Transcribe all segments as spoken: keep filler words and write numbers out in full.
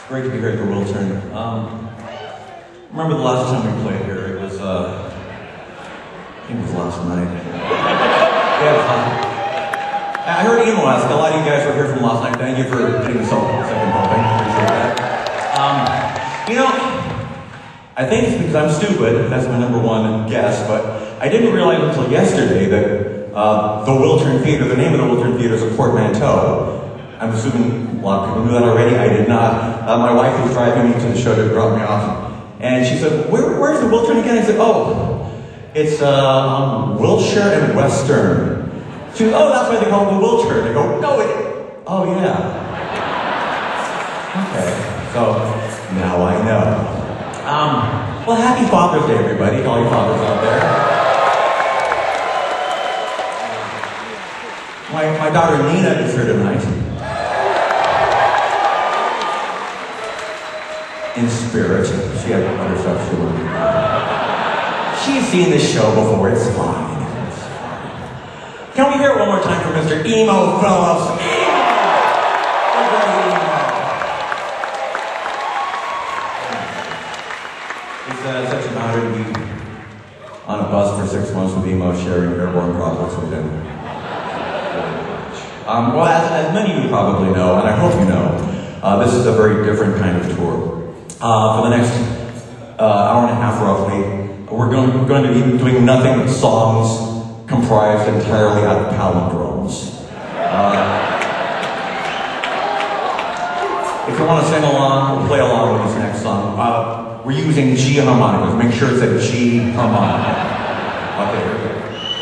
Great to be here at the Wiltern. Um, remember the last time we played here? It was, uh, I think it was last night. Yeah, it was last night. I heard Emo ask, a lot of you guys were here from last night. Thank you for getting us all second helping. Appreciate that. Um, you know, I think it's because I'm stupid. That's my number one guess, but I didn't realize until yesterday that uh, the Wiltern Theater, the name of the Wiltern Theater is a portmanteau. I'm assuming a lot of people knew that already. I did not. Uh, my wife was driving me to the show to drop me off, and she said, Where, where's the Wiltern again? I said, oh, it's uh, um, Wilshire and Western. She goes, oh, that's why they call it the Wiltern. I go, no, it, oh yeah. Okay, so now I know. Um, well, happy Father's Day, everybody, to all you fathers out there. My, my daughter Nina is here tonight. In spirit. She had other stuff she wanted to do. She's seen this show before, it's fine. It's fine. Can we hear it one more time for Mister Emo Phillips? Emo! It's uh, such an honor to be on a bus for six months with Emo, sharing airborne droplets with him. Um, well, as, as many of you probably know, and I hope you know, uh, this is a very different kind of tour. Uh, for the next uh, hour and a half, roughly, we're going, we're going to be doing nothing but songs comprised entirely out of palindromes. Uh, if you want to sing along or play along with this next song, uh, we're using G harmonicas. Make sure it's a G harmonica. Okay, here we go.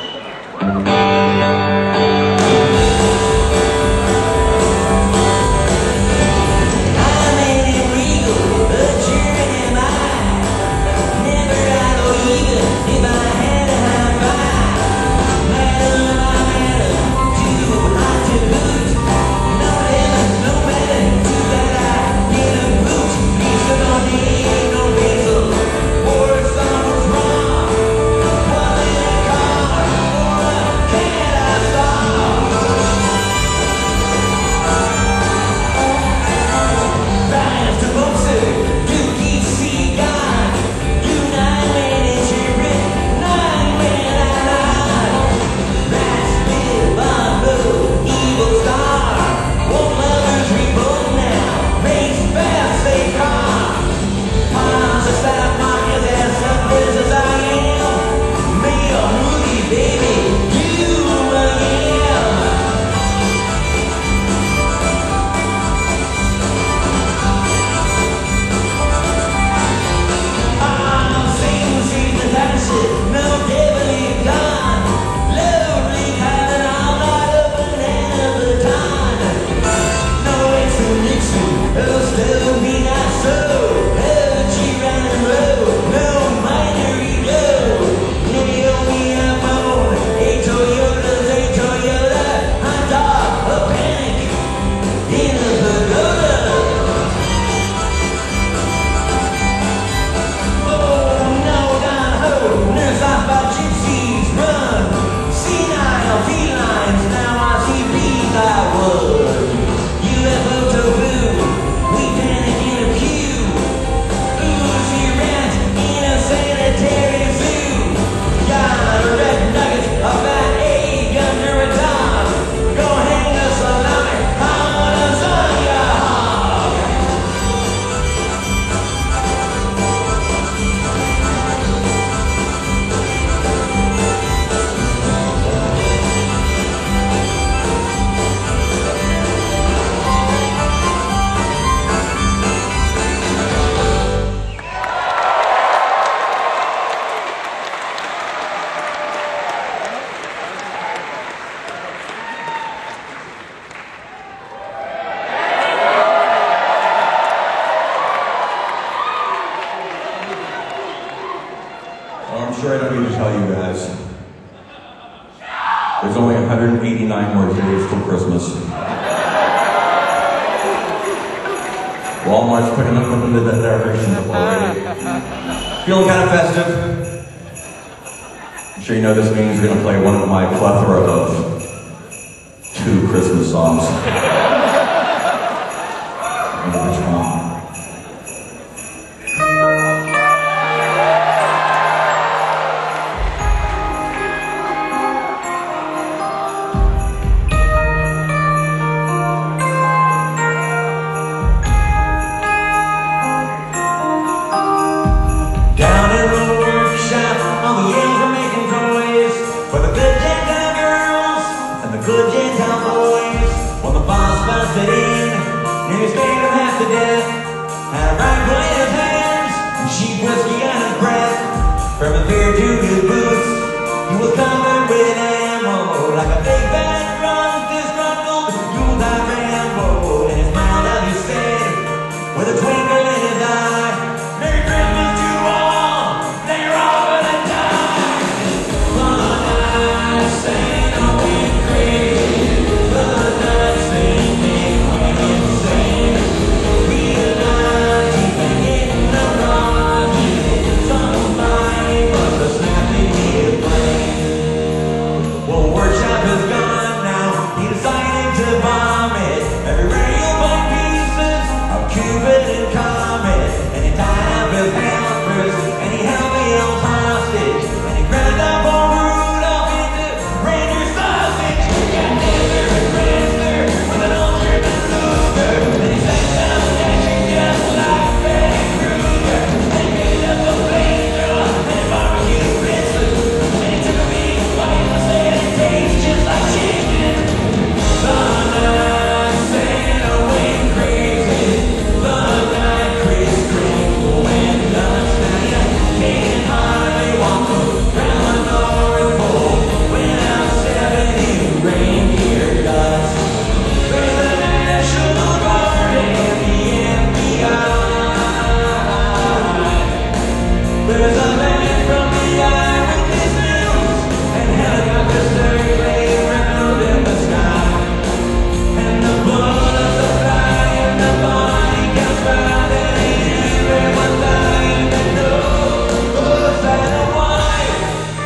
There's only one hundred eighty-nine more days till Christmas. Walmart's putting up into the decorations up already. Feeling kind of festive? I'm sure you know this means we're going to play one of my plethora of two Christmas songs. Which one? with a twinkle in his eye. Merry Christmas to all, now you're all gonna die. One night Santa went crazy, the night Saint Nick went insane. Realized he'd been getting the wrong deal. Somebody must have snapped in his brain. Well, workshop is gone now, he decided to bomb it. Every radio bought pieces of Cupid and Comet, and he tied up his helpers, and he held the elves hostage, and he grabbed up old Rudolph into Ranger sausage. He got Dancer and Prancer with an old German Luger, and he sat down dashing just like Freddy Krueger. And he made up a flamethrower and he barbecued pizzas, and he took a big bite and said it tastes just like chicken. The night Santa went crazy, the night Kris Kringle went nuts. Now you can't hardly walk around the North Pole without seventy reindeer guts. There's the National Guard and the F B I. There's a man from the Eyewitness News, and helicopters circling round in the sky. And the blood of the fly and the body counts round, and ain't everyone dying to know who's Santa White.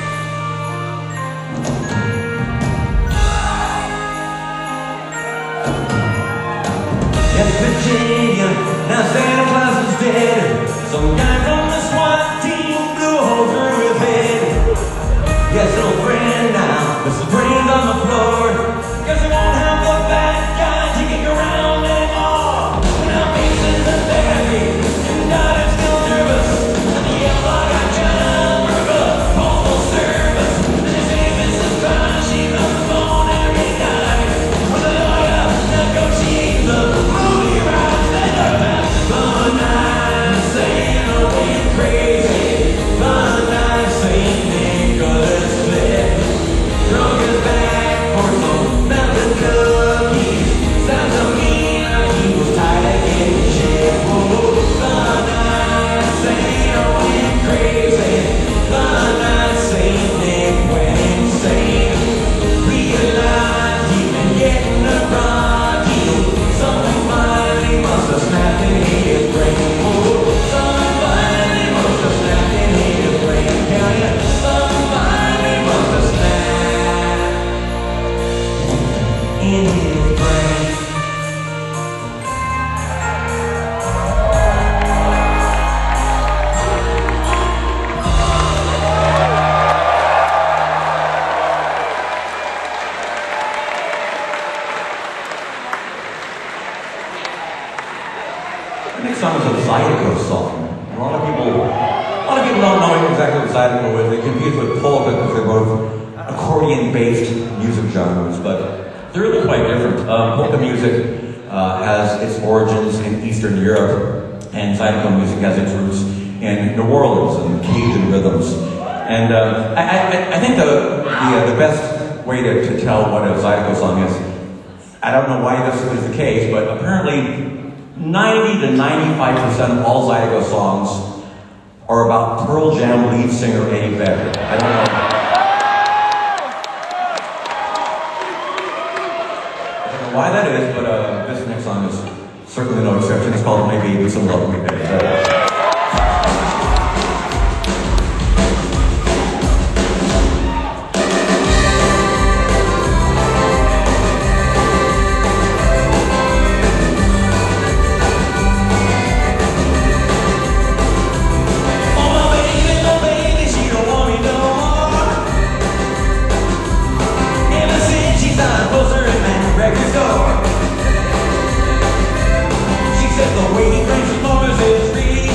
Yes, Virginia, now Santa Claus is dead. Some guy from the SWAT team blew a hole through his head. Yes, old friend now, there's some brains on the floor. Guess we won't have the bad guy kicking around anymore. Now Mason's a therapy, and God is still nervous. And the yellow got John Burger, postal service. And his name is the time she's on the phone every night. With a lawyer negotiating the movie rights. They talk about the night Santa went crazy, the night Saint Nicholas fled. Drunk his back for some melted cookies. Sounds to me like he was tired of getting shit. Oh, the night Santa went crazy, the night Saint Nick went insane. Realized he'd been getting a raw deal. Somebody must have snapped in his brain. Oh, somebody must have snapped in his brain. Tell ya, somebody must have snapped in his brain. The next song is a Zydeco song. A lot of people, a lot of people don't know exactly what Zydeco is. They confuse it with polka because they're both accordion-based music genres, but they're really quite different. Um, polka music uh, has its origins in Eastern Europe, and Zydeco music has its roots in New Orleans and Cajun rhythms. And uh, I, I, I think the the, uh, the best way to, to tell what a Zydeco song is, I don't know why this is the case, but apparently ninety to ninety-five percent of all Zydeco songs are about Pearl Jam lead singer Eddie Vedder. I don't know. I don't know why that is, but uh, this next song is certainly no exception. It's called My Baby So Love Me Baby. She says the way he drinks his mother's is real.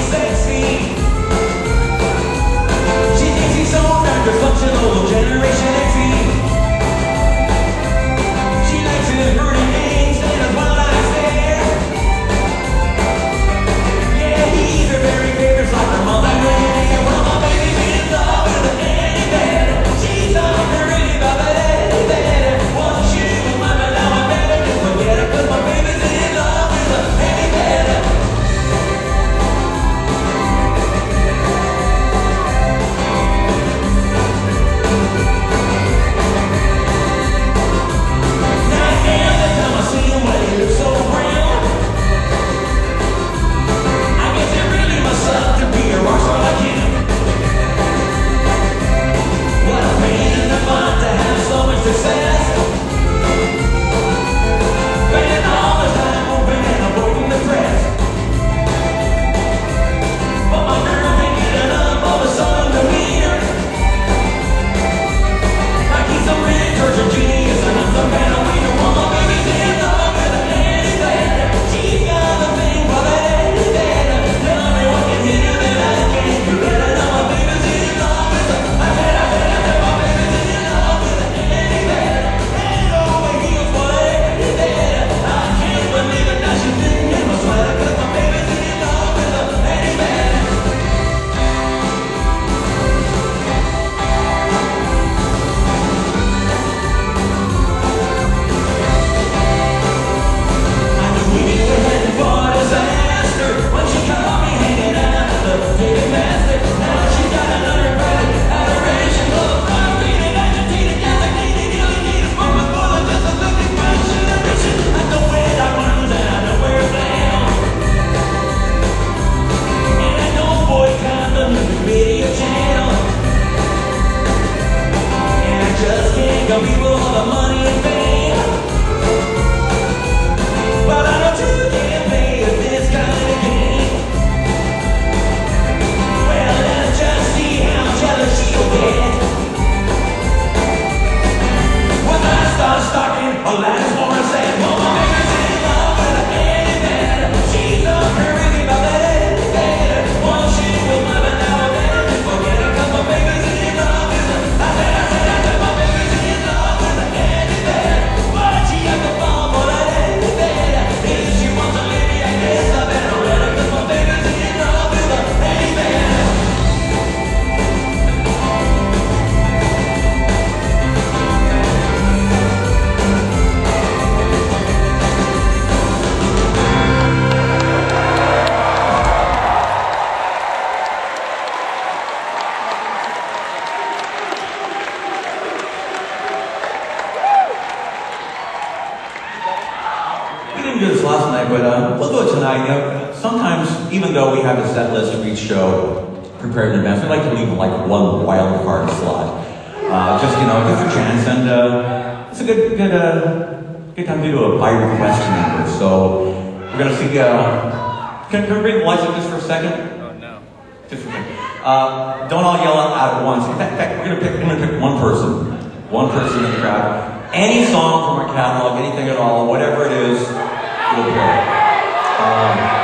we have a set list for each show prepared in advance. We like to leave like one wild card slot. Uh, just, you know, just a chance, and uh, it's a good, good, uh, good time to do a by request number. So we're gonna see. Uh, can, can we bring the lights up just for a second? Oh no. Just for a second. Uh, don't all yell out at once. In fact, in fact, we're gonna pick. I'm gonna pick one person, one person in the crowd. Any song from our catalog, anything at all, whatever it is, we'll play. Um,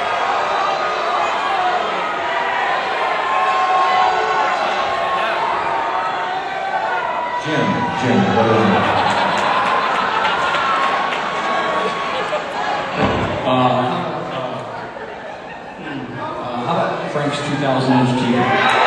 Jim, Jim, what do you know? Uh, uh, uh, how about Frank's two thousand inch T V?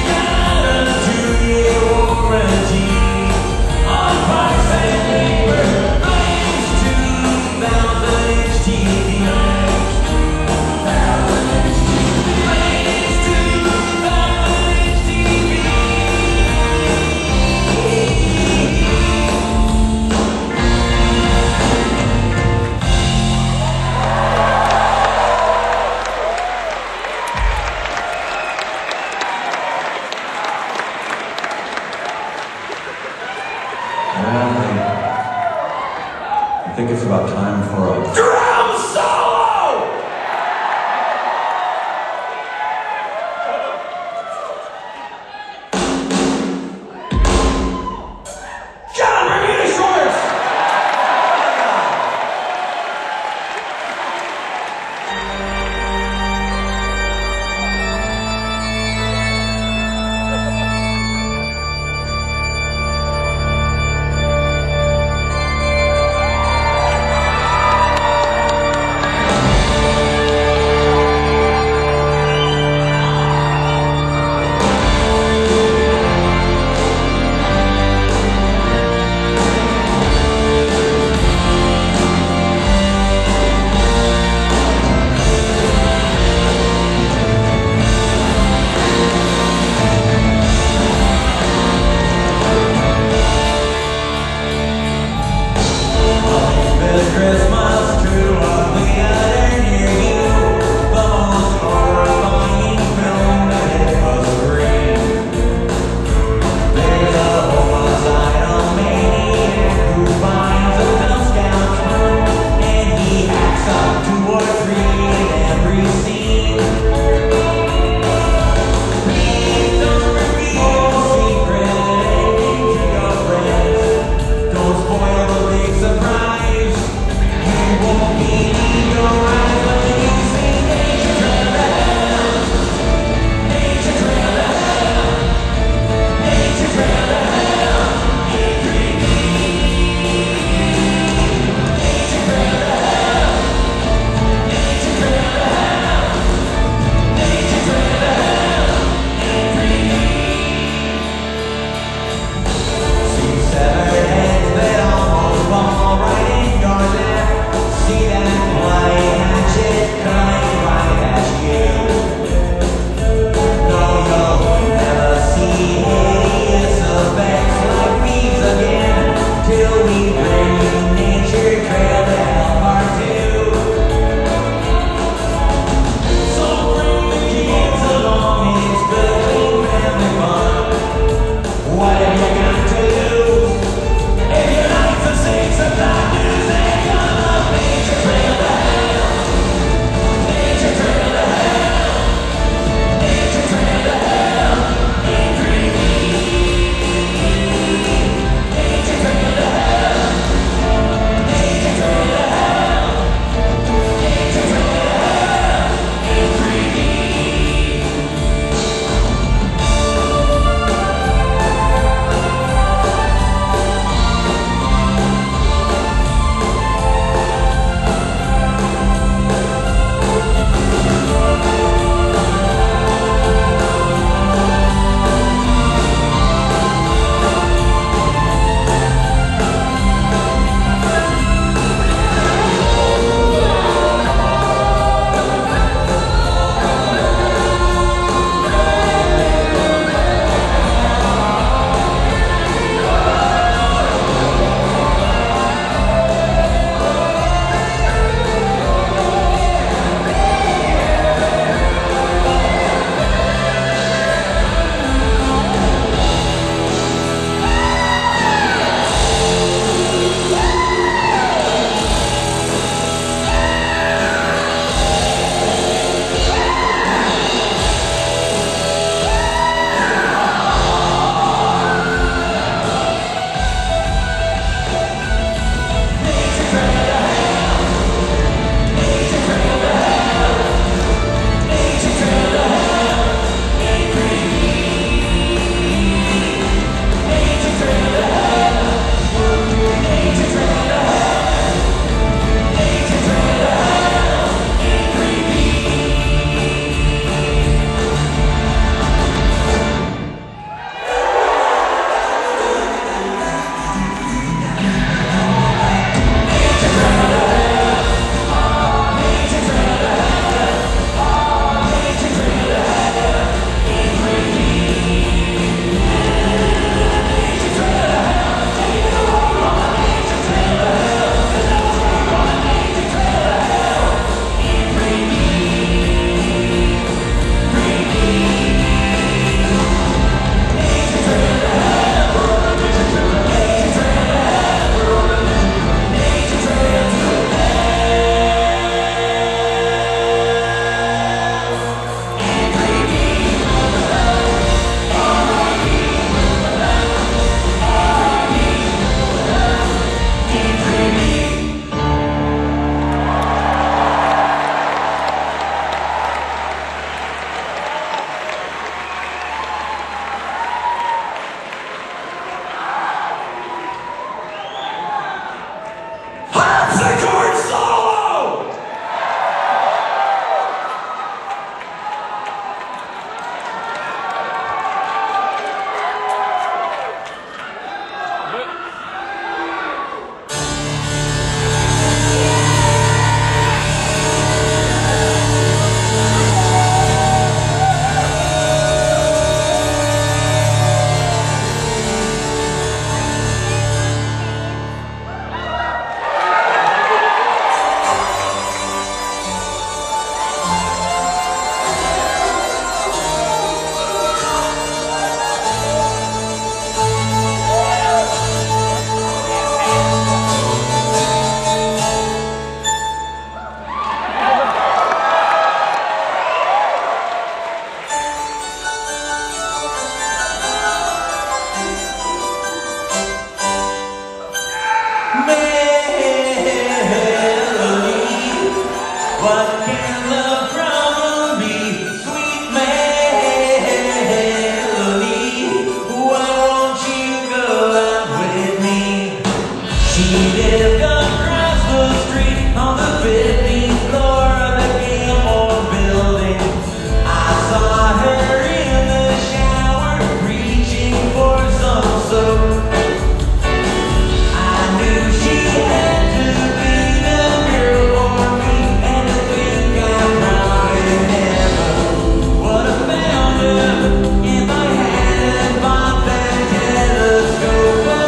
Warranty on price and labor. think it's about time for a drum solo! John Bermuda Shorts! This Christmas to a theater near you, the most horrifying film that hit the screen. There's a homicidal maniac who finds a film scout and he hacks up two or three in every scene. Please don't reveal the secret ending to your friends. Don't spoil the big surprise. You melody. What can the problem be? Sweet melody. Why won't you go out with me? She lived across the street on the fifteenth floor of the Gilmore building. I saw her in the shower reaching for some soap. I knew she had to be the girl for me, and to think I probably never would have found her if I hadn't bought that telescope. Oh,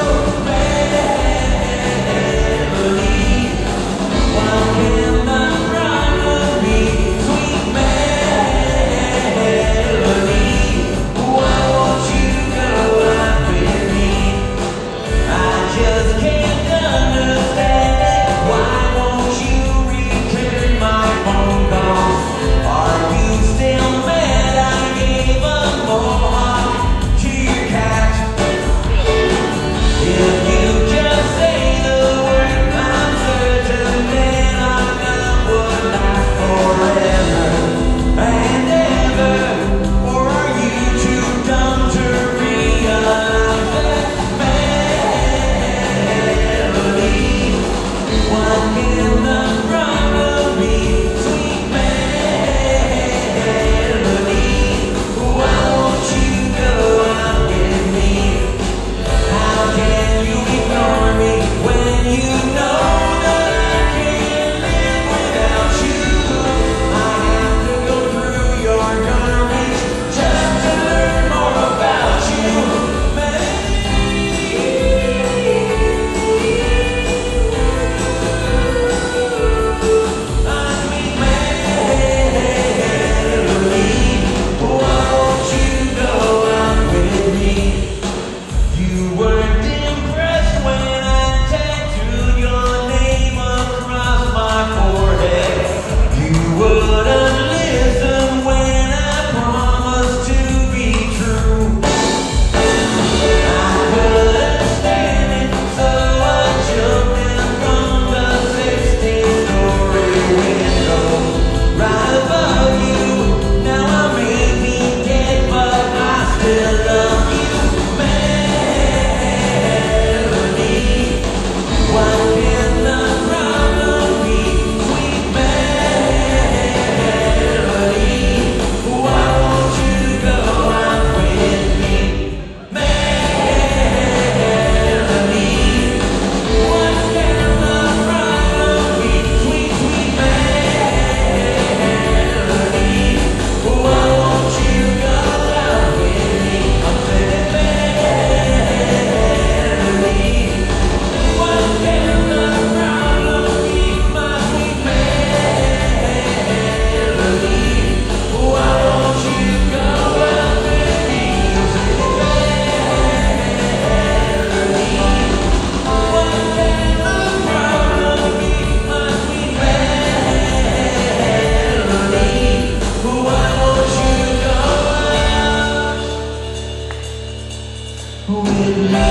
melody, what can the problem be? Sweet melody, why won't you go out with me? I just can't understand it. Why won't you return my phone calls? Are you still mad I gave a mohawk to your cat? If you just say the word, I'm certain that our love would last forever and ever. Or are you too dumb to realize that melody? What can the problem be? Sweet melody. Why won't you go out with me? How can you ignore me when you know that I can't live without you? I have to go through your garbage just to learn more about you. My sweet melody, why won't you go out with me? You weren't impressed when I tattooed your name across my forehead. You wouldn't listen when I promised to be true. I couldn't stand it, so I jumped in from the sixteenth story window right above you. Now I may be dead, but I still love you. Melody, what can the problem be? Sweet melody, why won't you go out with me? Melody, what can the problem be? Sweet, sweet melody, why won't you go out with me? I'm saying melody, what can the problem be? My sweet melody, why won't you go out with me? I'm saying melody, what can the problem be? My sweet melody, why won't you go out with me?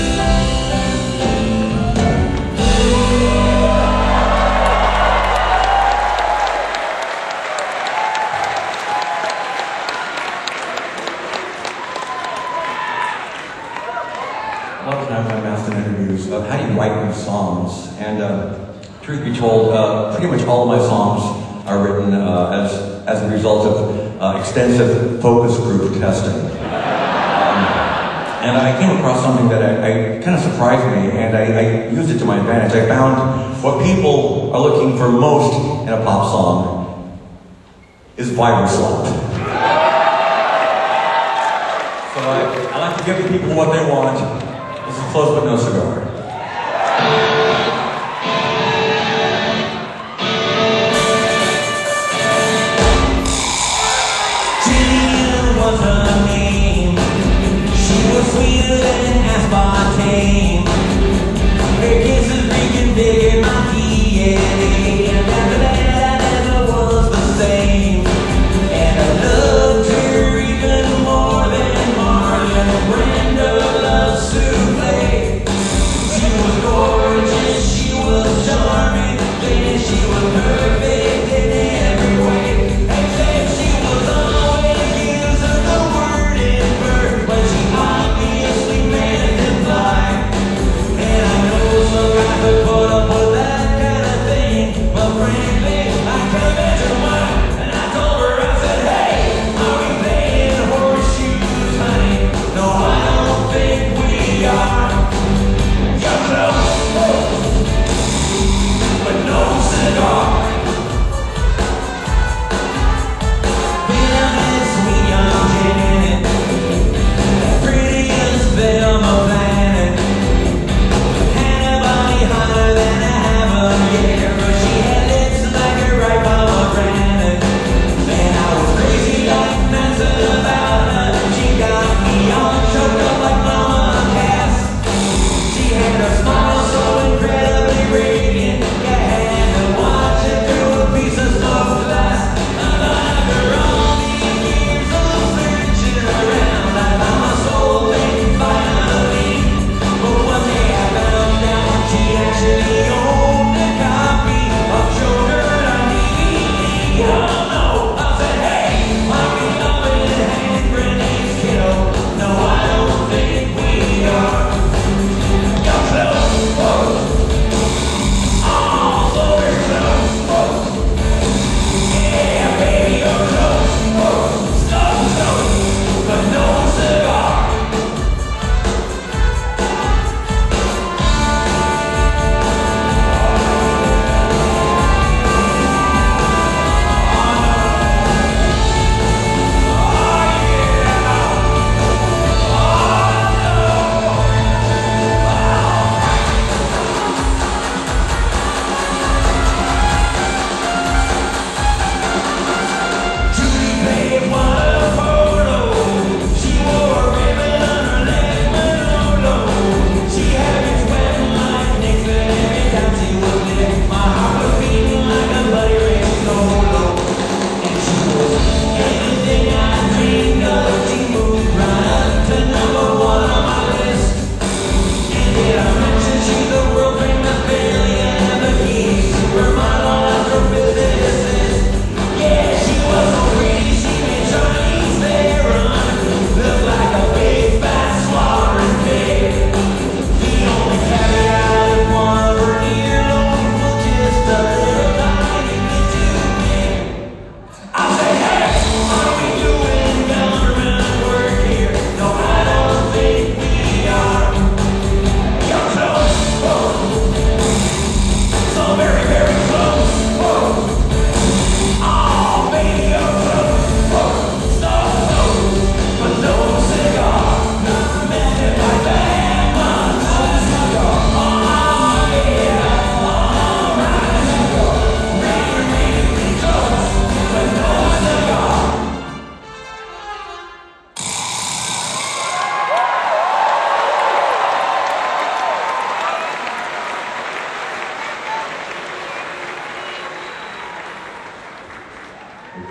A lot of times I'm asked in interviews, uh, how do you write these songs? And uh, truth be told, uh, pretty much all of my songs are written uh, as, as a result of uh, extensive focus group testing. Um, and I came across something that I, I kind of surprised me, and I, I used it to my advantage. I found what people are looking for most in a pop song is vibe slap. So I, I like to give the people what they want. This is Close But No Cigar. Jillian was her name. She was sweeter than aspartame. Her kisses reeking big in my D N A. And after that I never was the same. And I loved her even more than Marlon Brando loves souffle.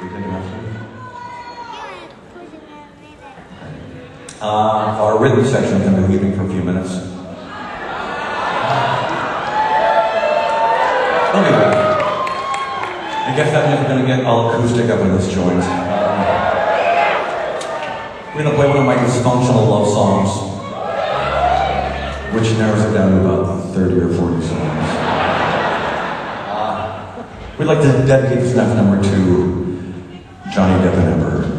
We take enough time? Uh, our rhythm section is going to be leaving for a few minutes. They'll be back. I guess that means we're going to get all acoustic up in this joint. Um, we're going to play one of my dysfunctional love songs, which narrows it down to about thirty or forty songs. Uh, we'd like to dedicate this next number to Johnny Depp and Amber Heard.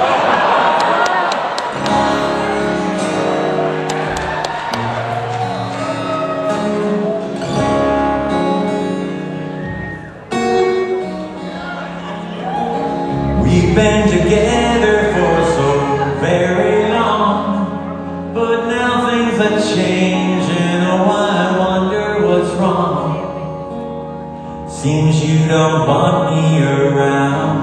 We've been together for so very long, but now things are changing. Oh, I wonder what's wrong. Seems you don't want me around.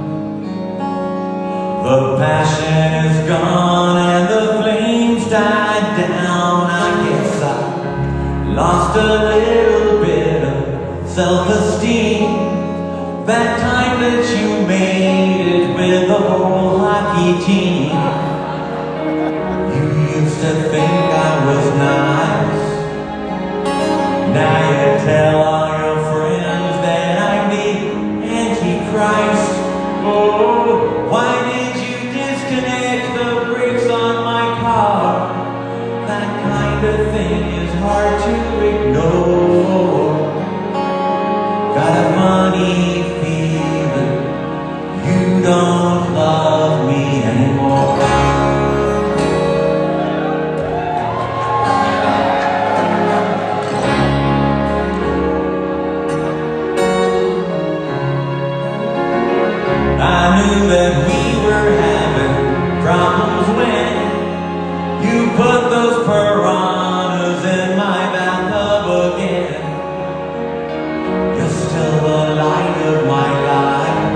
The passion is gone and the flames died down. I guess I lost a little bit of self-esteem. That time that you made it with the whole hockey team. You used to think I was nice. Now you tell all your friends that I'm the Antichrist. Oh, why did you disconnect the brakes on my car? That kind of thing is hard to ignore. Got a funny feeling you don't love me anymore. I knew that we were having problems when you put those piranhas in my bathtub again. You're still the light of my life.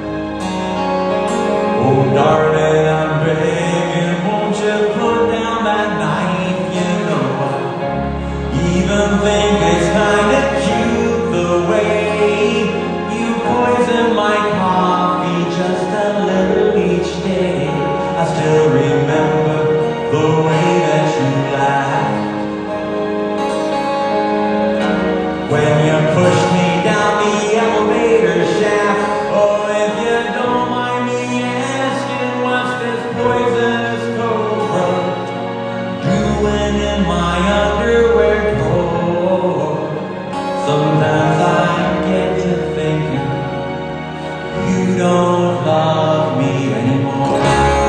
Oh darling, I'm begging, won't you put down that knife? You know I even think it's kinda cute the way you poison my coffee just a little each day. I still remember the way that you laughed when you pushed me down the elevator shaft. Oh, if you don't mind me asking, what's this poisonous cobra doing in my underwear drawer? Sometimes I get to thinking you don't love me anymore.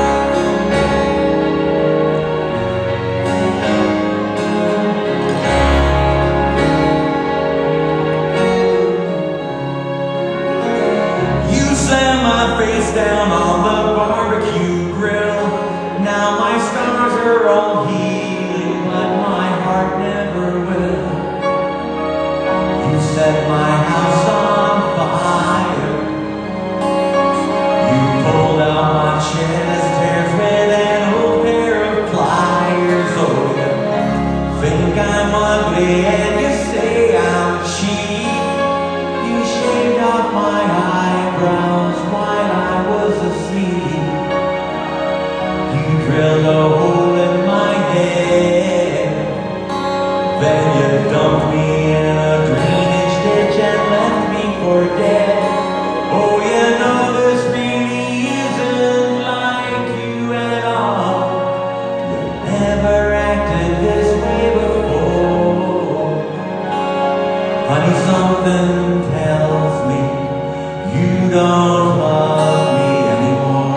Face down on the barbecue grill. Now my scars are all healing, but my heart never will. You set my house on fire. You pulled out my chest hairs with an old pair of pliers. Oh, you think I'm ugly and you say I'm cheap. You shaved off my eyebrows while I was asleep. You drilled a hole in my head. Then you dumped me in a drainage ditch and left me for dead. Oh, you know this really isn't like you at all. You never acted this way before. Honey, something tells me you don't love me anymore.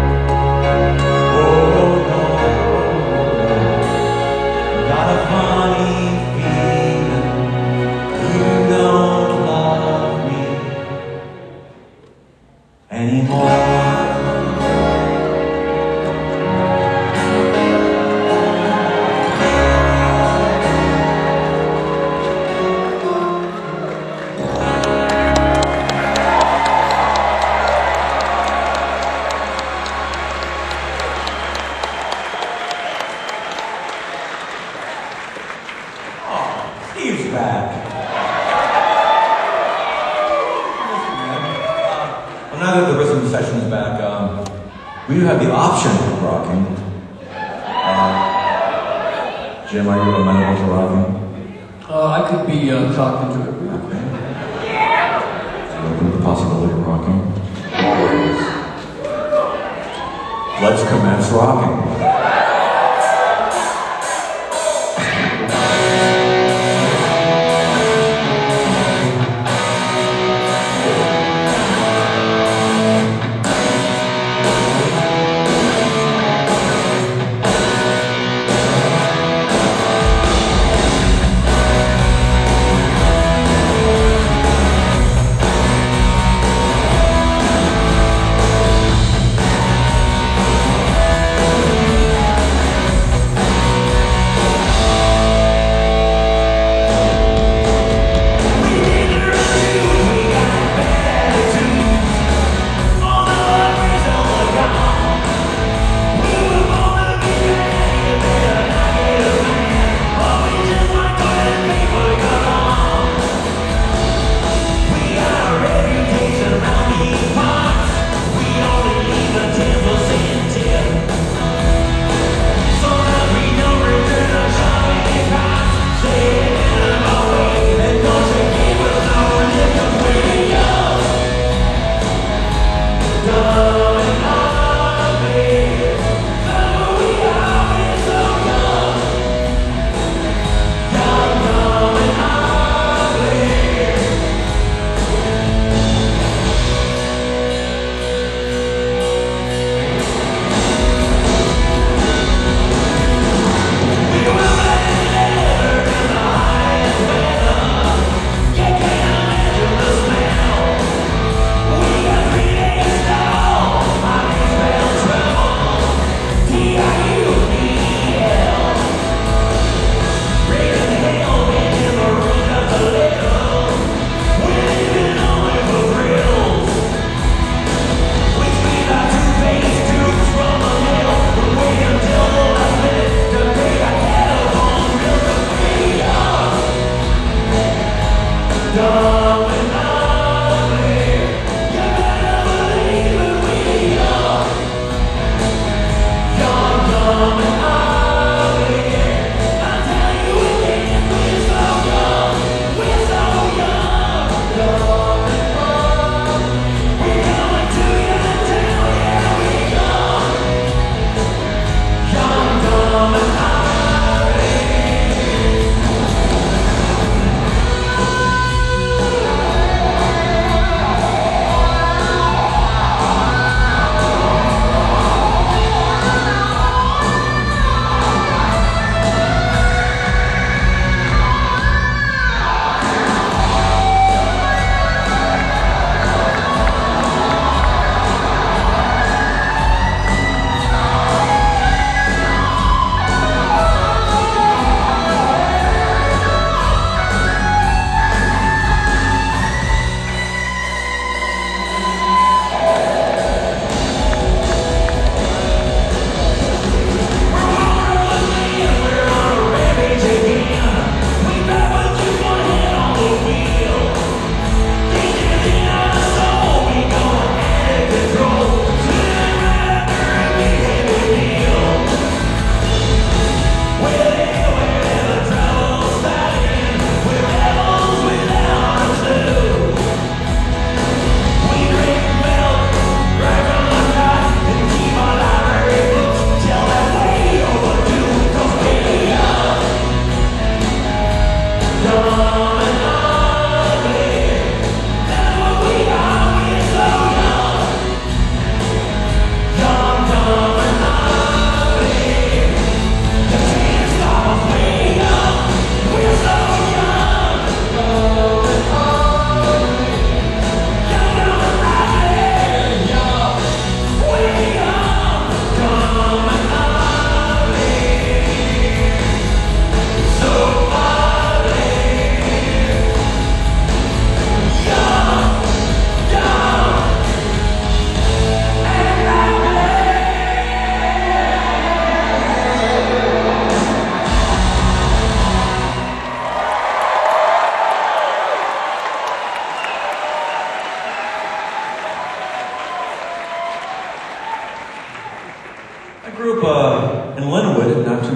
Oh no, got a funny feeling you don't love me anymore. rhythm sessions back, um, we do have the option of rocking. Uh, Jim, are you amenable to rocking? Uh, I could be uh, talked into it. Okay. You open to the possibility of rocking? Always. Let's commence rocking.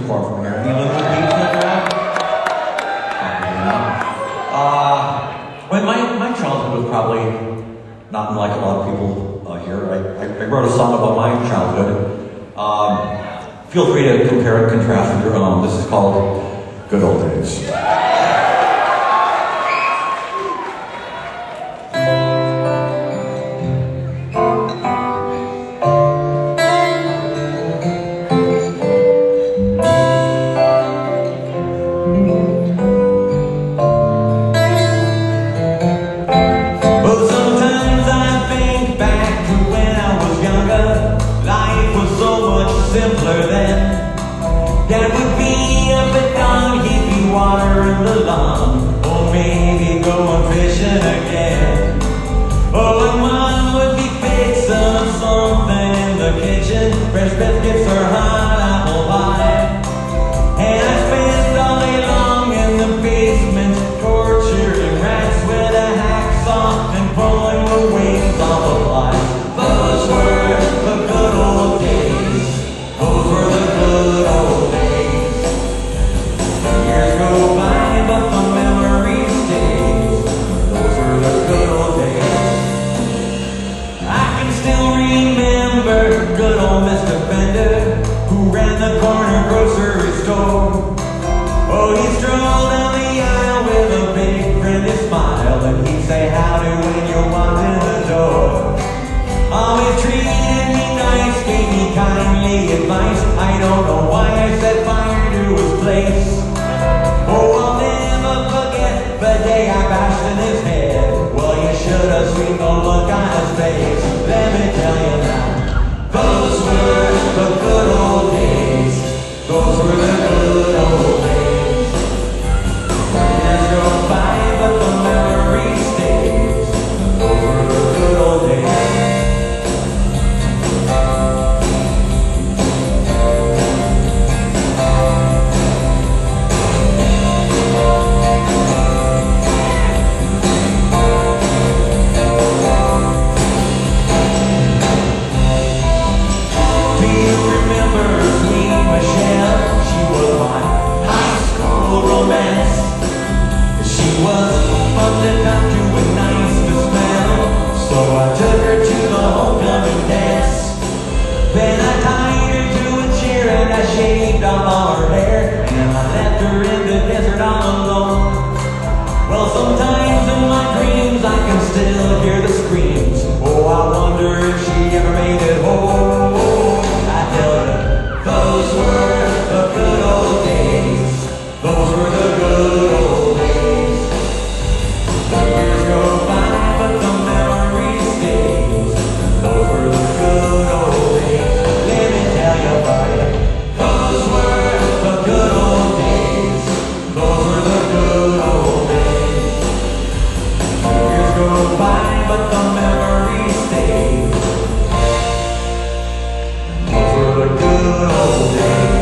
far from here. Any Liquid Beach in the crowd? Uh, well, my, my childhood was probably not unlike a lot of people uh, here. I, I, I wrote a song about my childhood. Um, feel free to compare and contrast with your own. This is called Good Old Days. Simpler then. That would be up and down, he'd be watering the lawn, or maybe going fishing again. Oh, and mom would be fixing something in the kitchen, fresh biscuits or hot apple pie. And I spent all day long in the basement, torturing rats with a hacksaw and pulling the wings off a fly. Those were the good old days. Those were the good old days. Years go by, but the memories stay. Those were the good old days. I can still remember good old Mister Bender, who ran the corner grocery store. Oh, he strolled down the aisle with a big friendly smile, and he'd say howdy when you walked in the door. Always treated me nice, gave me kindly advice. I don't know why I set fire to his place. Oh, I'll never forget the day I bashed in his head. Well, you should have seen the look on his face. Let me tell you now, those were the good old days. Those were the good old days. Years go by, but the memory stays. Those were the good old days. Still hear the screams. Oh, I wonder if she ever made it home. I tell you, those were the good old days. Those were the good old days. The years go by, but the memory stays. Those were the good old days. Let me tell you about it. Those were the good old days. Those were the good old days. Years go by, but the memory stays. Those were the good old days.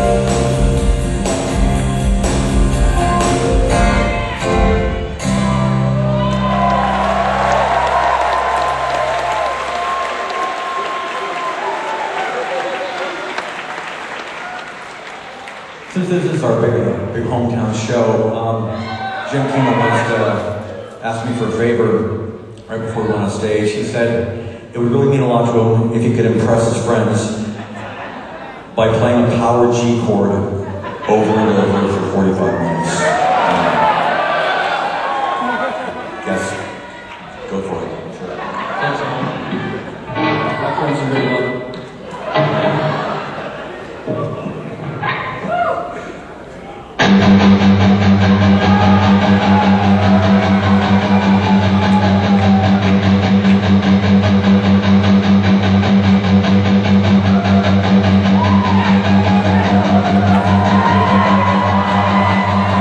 Since this is our big, uh, big hometown show, um, Jim Kimmel once uh, asked me for a favor right before we went on stage. He said it would really mean a lot to him if he could impress his friends by playing a power G chord over and over for forty-five minutes. Um, guess, go for it. Sure. Thanks, Alan. My friends are really love it. Thank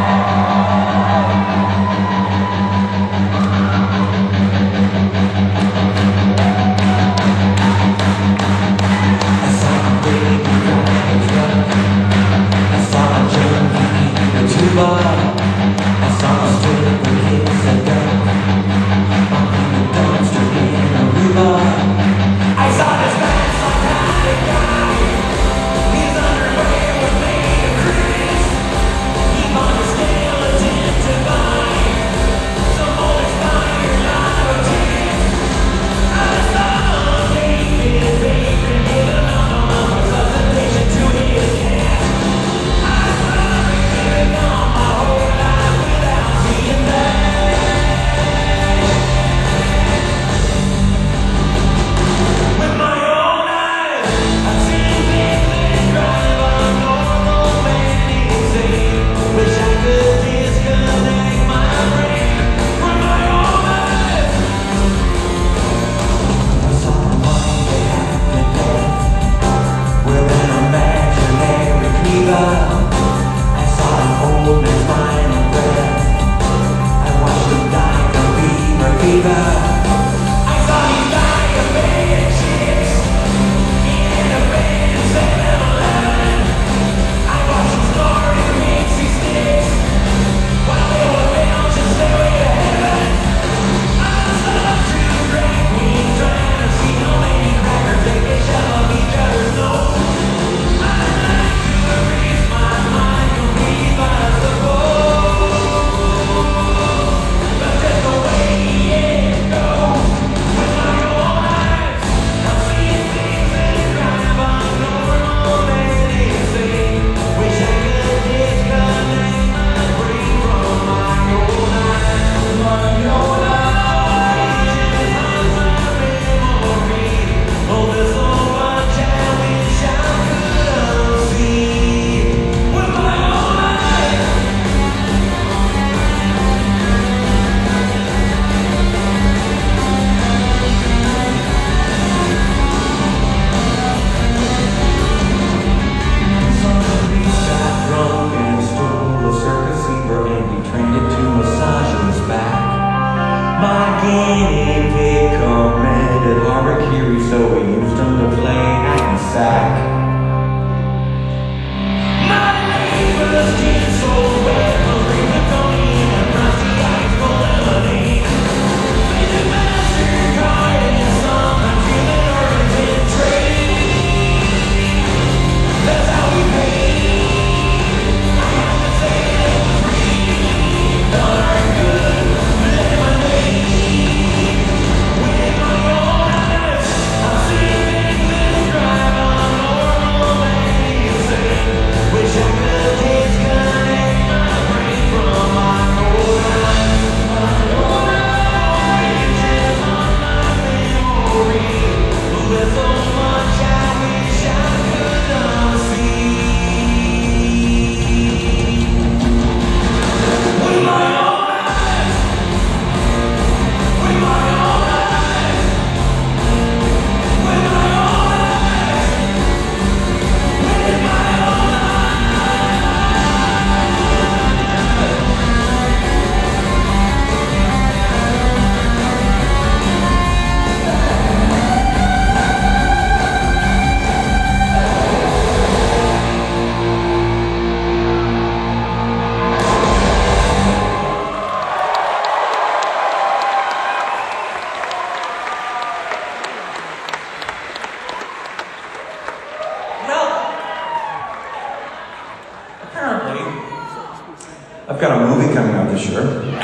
I've got a movie coming out this year.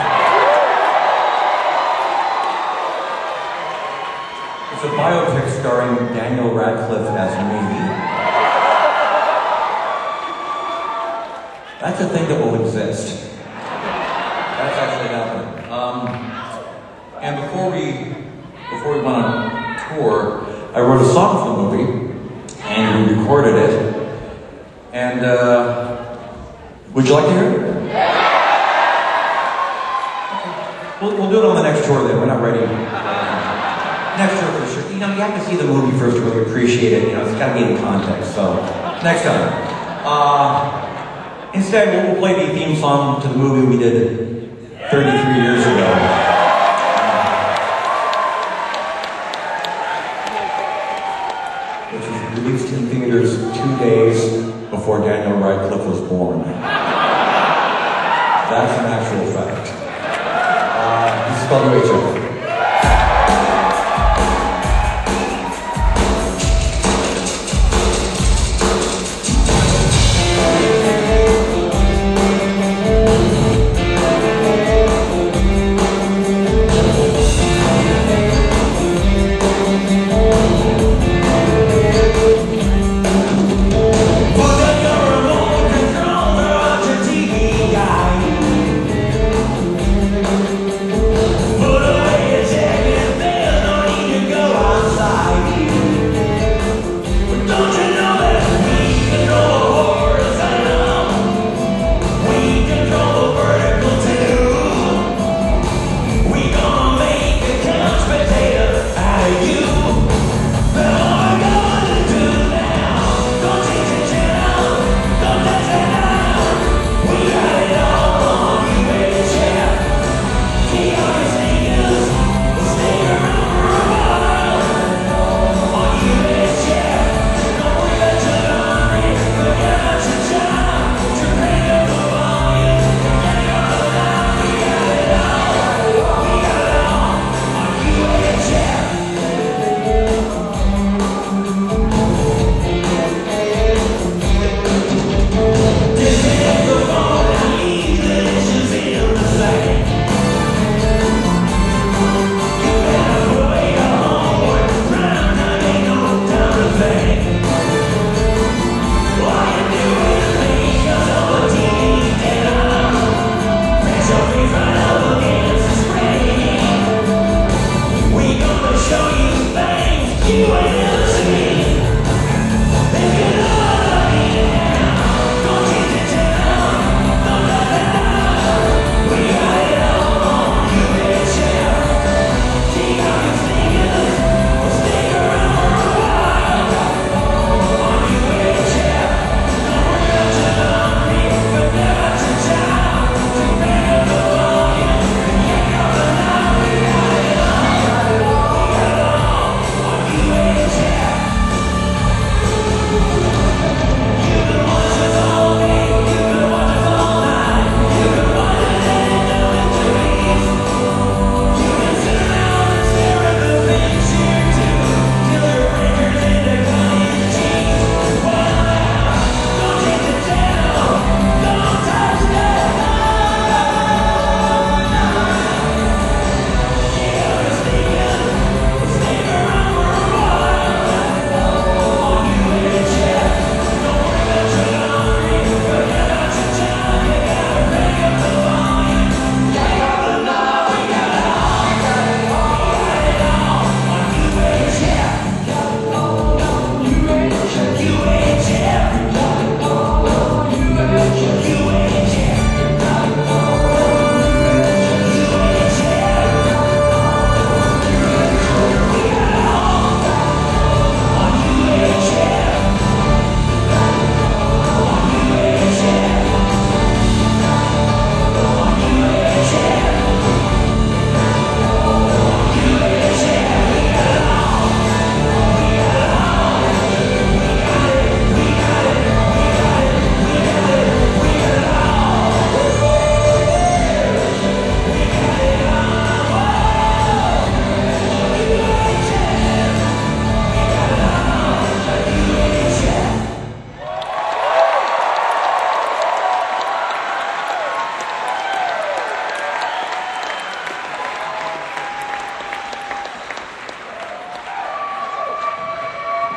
It's a biopic starring Daniel Radcliffe as me. That's a thing that will exist. That's actually happening. Um, and before we before we went on tour, I wrote a song for the movie, and we recorded it. And uh, would you like to hear it? We'll, we'll do it on the next tour then. We're not ready. Uh, next tour for sure. You know, you have to see the movie first to really appreciate it. You know, it's got to be in context. So, next time. Uh, instead, we'll, we'll play the theme song to the movie we did thirty-three years ago. Which was released in theaters two days before Daniel Radcliffe was born. That's an actual fact. Uh, this is called U H F.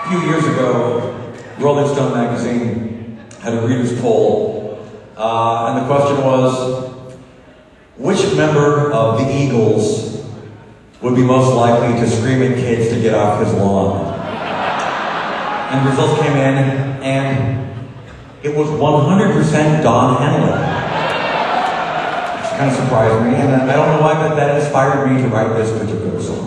A few years ago, Rolling Stone magazine had a reader's poll, uh, and the question was, which member of the Eagles would be most likely to scream at kids to get off his lawn? And the results came in, and it was one hundred percent Don Henley. Which kind of surprised me, and I don't know why, but that inspired me to write this particular song.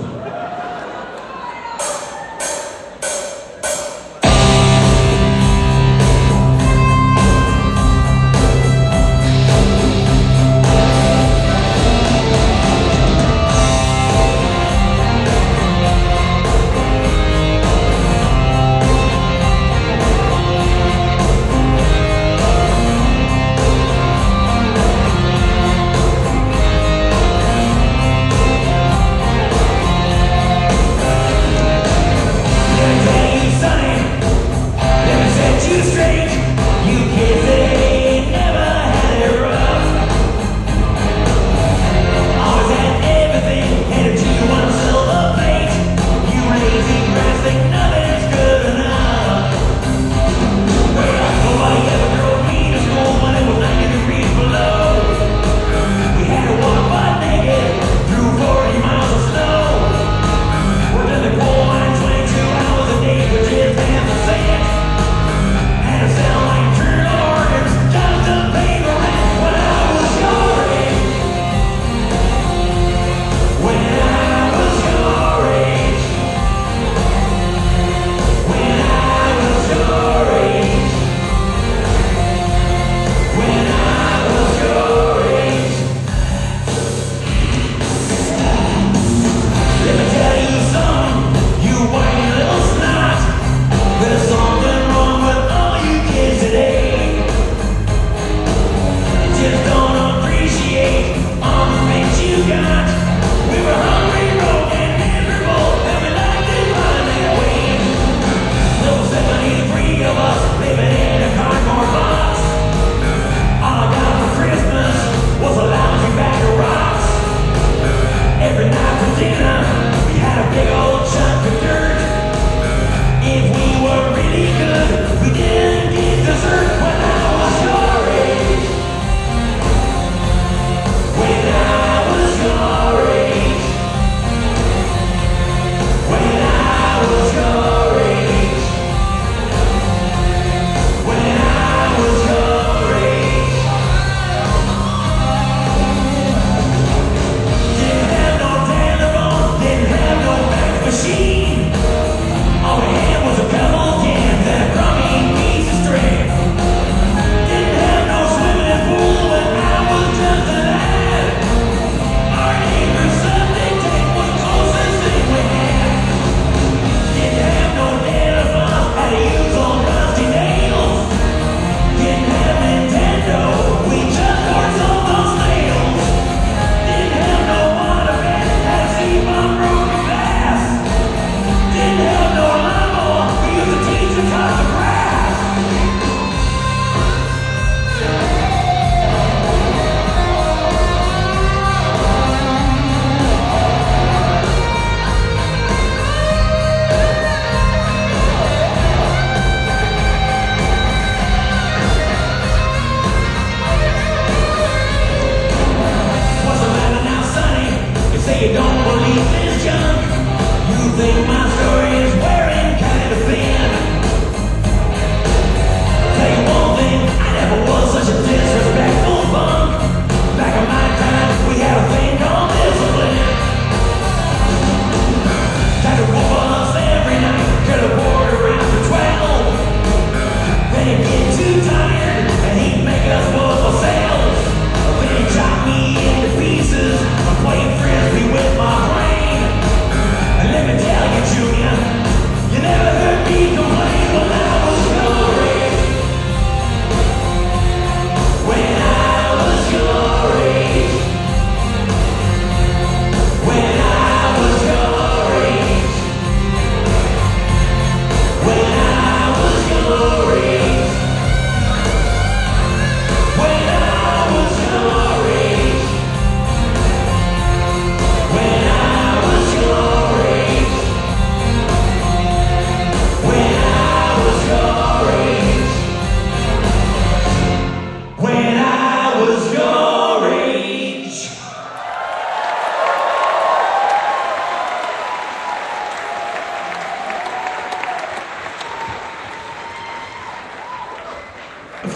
When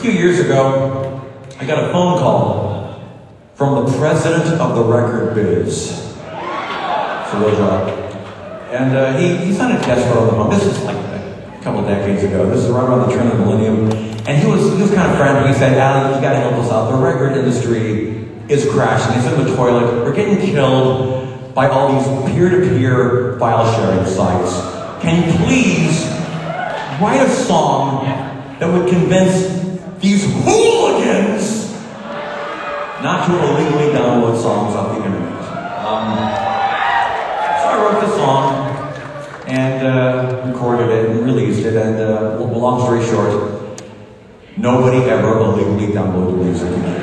few years ago, I got a phone call from the president of the record biz. It's a real job. And uh, he, he sounded desperate on the phone. This is like a couple of decades ago. This is right around the turn of the millennium. And he was, he was kind of friendly. He said, Alan, you gotta help us out. The record industry is crashing. It's in the toilet. We're getting killed by all these peer-to-peer file sharing sites. Can you please write a song that would convince these hooligans not to illegally download songs off the internet? Um, so I wrote this song and uh, recorded it and released it. And uh, long story short, nobody ever illegally downloaded music again.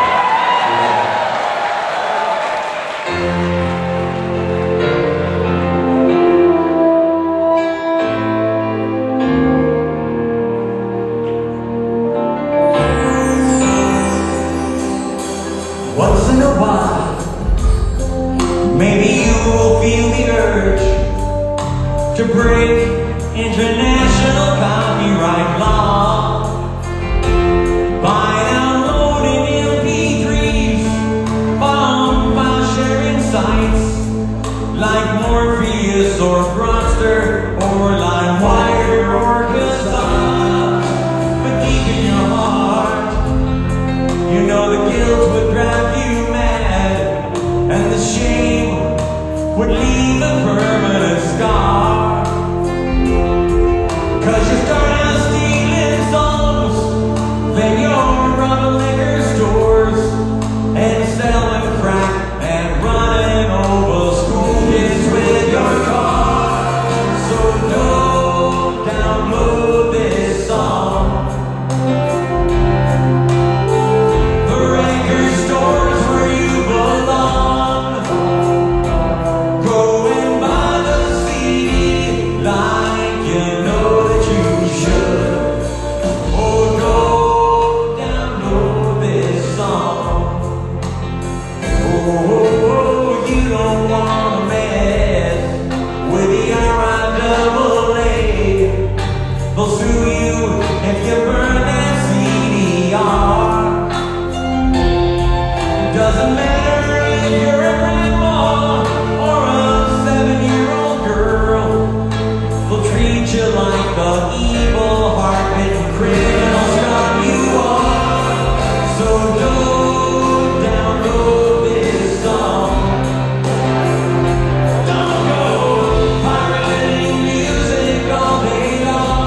Once in a while, maybe you will feel the urge to break international copyright law by downloading M P threes from file sharing sites like Morpheus or Grokster or LimeWire or Kazaa. But deep in your heart, you know the guilt would drive you mad, and the shame would leave a permanent scar. Cause you start out stealing songs, then you're robbing liquor stores and selling crack and running over school kids with your car. So don't download this song. They'll sue you if you burn that C D R. Doesn't matter if you're a grandma or a seven-year-old girl. They'll treat you like the evil, hard-bitten criminal scum you are. So don't download this song. Don't go pirating music all day long.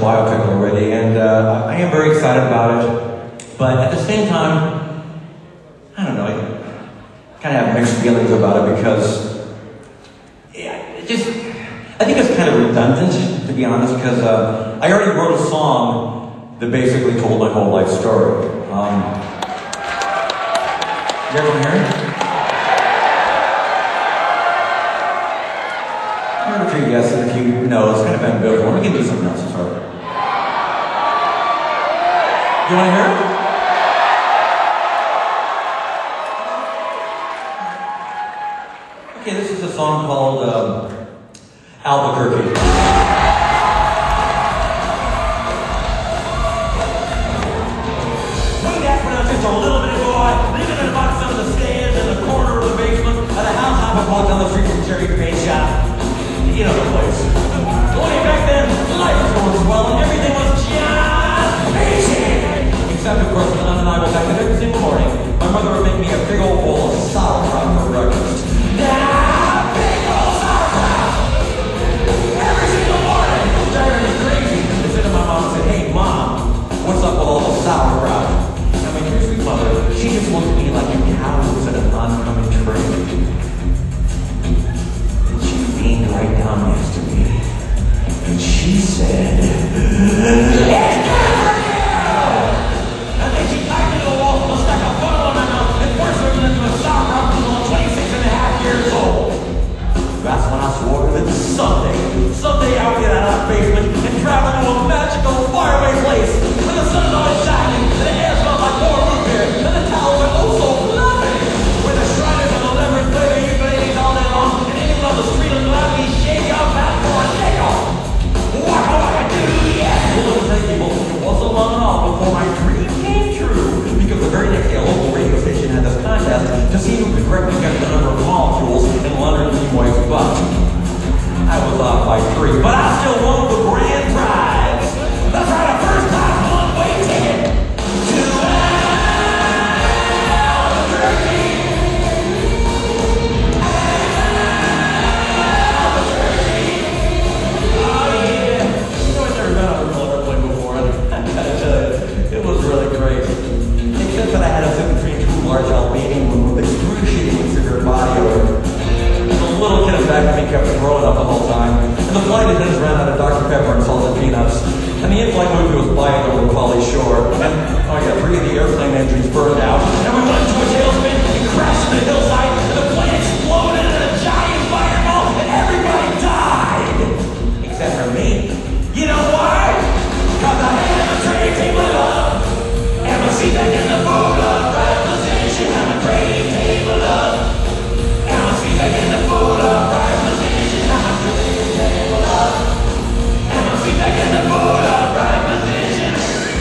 biopic already, and uh, I am very excited about it. But at the same time, I don't know, I kind of have mixed feelings about it because yeah, it just, I think it's kind of redundant, to be honest, because uh, I already wrote a song that basically told my whole life story. Um, you ever hear it? I'm sure you guess it if you know, it's kind of been a good one. We can do something else, sorry. You want to hear it? Okay, this is a song called um, Albuquerque. Way back when I was just a little bitty boy, living in a box under the stairs in the corner of the basement of the house I walked down the street from Cherry Paint Shop. You know the place. Way back then, life was going swell and everything was just amazing. Except, of course, when Anna and I went back every single morning, my mother would make me a big old bowl of sauerkraut for breakfast. Now, big old sauerkraut! Every single morning! It was driving me crazy. I said to my mom, I said, hey, Mom, what's up with all the sauerkraut? And my dear sweet mother, she just looked at me like a cow who was at an oncoming train. And she leaned right down next to me. And she said, it's good for you! And then she tied me to the wall, stuck a bottle in my mouth, and forced me into a sauerkraut until I'm twenty-six and a half years old. That's when I swore that someday, someday I would get out of the basement and travel to a magical, faraway place where the sun is always shining, and the air smells like more root beer, and the towels are oh so fluffy, where the Shriners and the leverage play their ukuleles all day long, and anyone on the street will gladly shake your back for a nickel. Waka waka doo, yeah! Well, let me tell you people, it wasn't long at all before my dream came true, because the very next day a local radio station had this contest to see who could correctly guess the number of molecules in Leonard Nimoy's butt. I was off by three, but I still won the grand prize. That's right, a first-class one-way ticket to Albuquerque. Albuquerque. Oh yeah. You know, I've never been on a roller airplane before. I gotta tell you, it was really great. Except that I had to sit between two large Albanian women with excruciatingly severe body odor. The little kid in back of me kept throwing up the whole time. And the flight attendants ran out of Doctor Pepper and salted peanuts. And the in-flight movie was flying over Polly Shore. And, oh yeah, three of the airplane engines burned out. And we went into a tailspin and crashed in the hillside. And the plane exploded in a giant fireball. And everybody died. Except for me. You know why? Because I had a train table up. And my seat back in the boat up. Right position. I'm a train table up. And my seat back in the boat up. Right position. I'm a train table up. And my seat back in the boat up. Right position.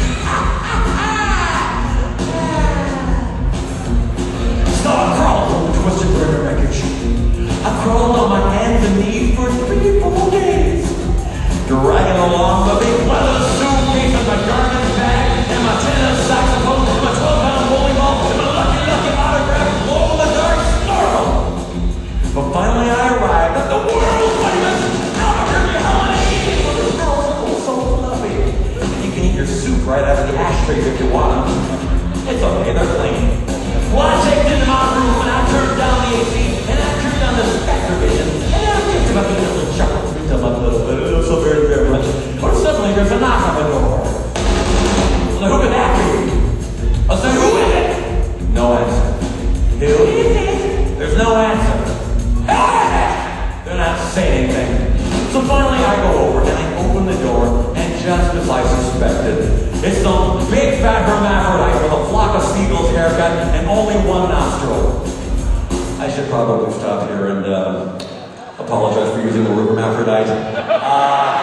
So I crawled over twisted river wreckage. I crawled on my hands and knees for three full days. Dragging along the big leather suitcase and my garbage bag and my tenor saxophone and my twelve-pound bowling ball and my lucky, lucky autograph glow in the dark snorkel. But finally I arrived at the world famous Albuquerque Holiday Inn where the smells are oh so fluffy. And you can eat your soup right out of the ashtrays if you want. It's okay, they're clean. Well, I checked into my room and I turned down the A C and I turned on the spectre vision and I think about the little chuckles to my little bit. It was so very, very much. But suddenly there's a knock on the door. So who could that be? I said, who is it? No answer. Who is it? There's no answer. Who is it? They're not saying anything. So finally I go over and I open the door and just as I suspected, it's some big fat hermaphrodite with a flock of seagulls haircut and only one nostril. I should probably stop here and uh, apologize for using the word hermaphrodite. Uh,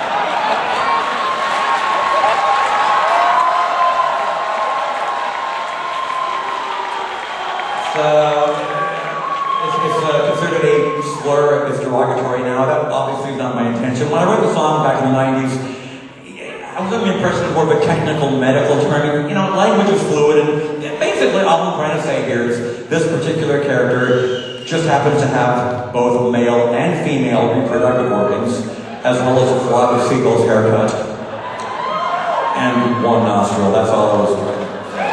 so, it's, it's uh, considered a slur, it's derogatory now. That obviously is not my intention. When I wrote the song back in the nineties, I was under the impression of more of a technical medical term. You know, language is fluid, and basically all I'm trying to say here is this particular character just happens to have both male and female reproductive organs, as well as a flock of seagulls haircut. and one nostril. That's all I was trying to say.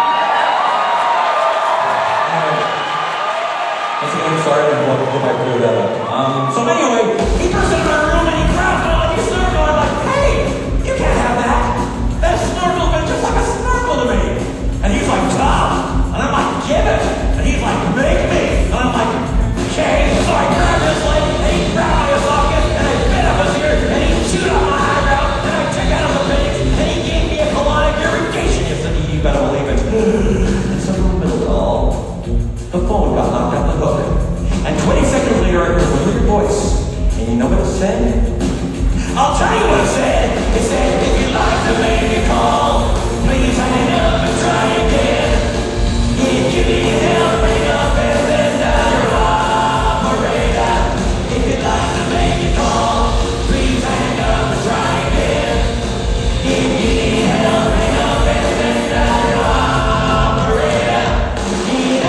Anyway, once again, I'm sorry, I hope hope I cleared that up. Um, so anyway, he bursts into my room and he grabs me like, you snorkel. I'm like, hey, you can't have that. That snorkel's been just like a snorkel to me. And he's like, Tom. And I'm like, give it. And he's like, make me. And I'm like, okay. So I grabbed his leg and he grabbed my esophagus and I bit up his ear and he chewed on my eyebrow and I took out his appendix and he gave me a colonic irrigation. Yes, and you better believe it. And so in the middle of it all, the phone got knocked out the hook. And twenty seconds later, I heard a familiar voice. And you know what it said? I'll tell you what it said. It said, if you'd like to make a call, please hang up and try again. If you need help, hang up and then dial your operator. If you'd like to make a call, please hang up and try again. If you need help, hang up and then dial your operator. Need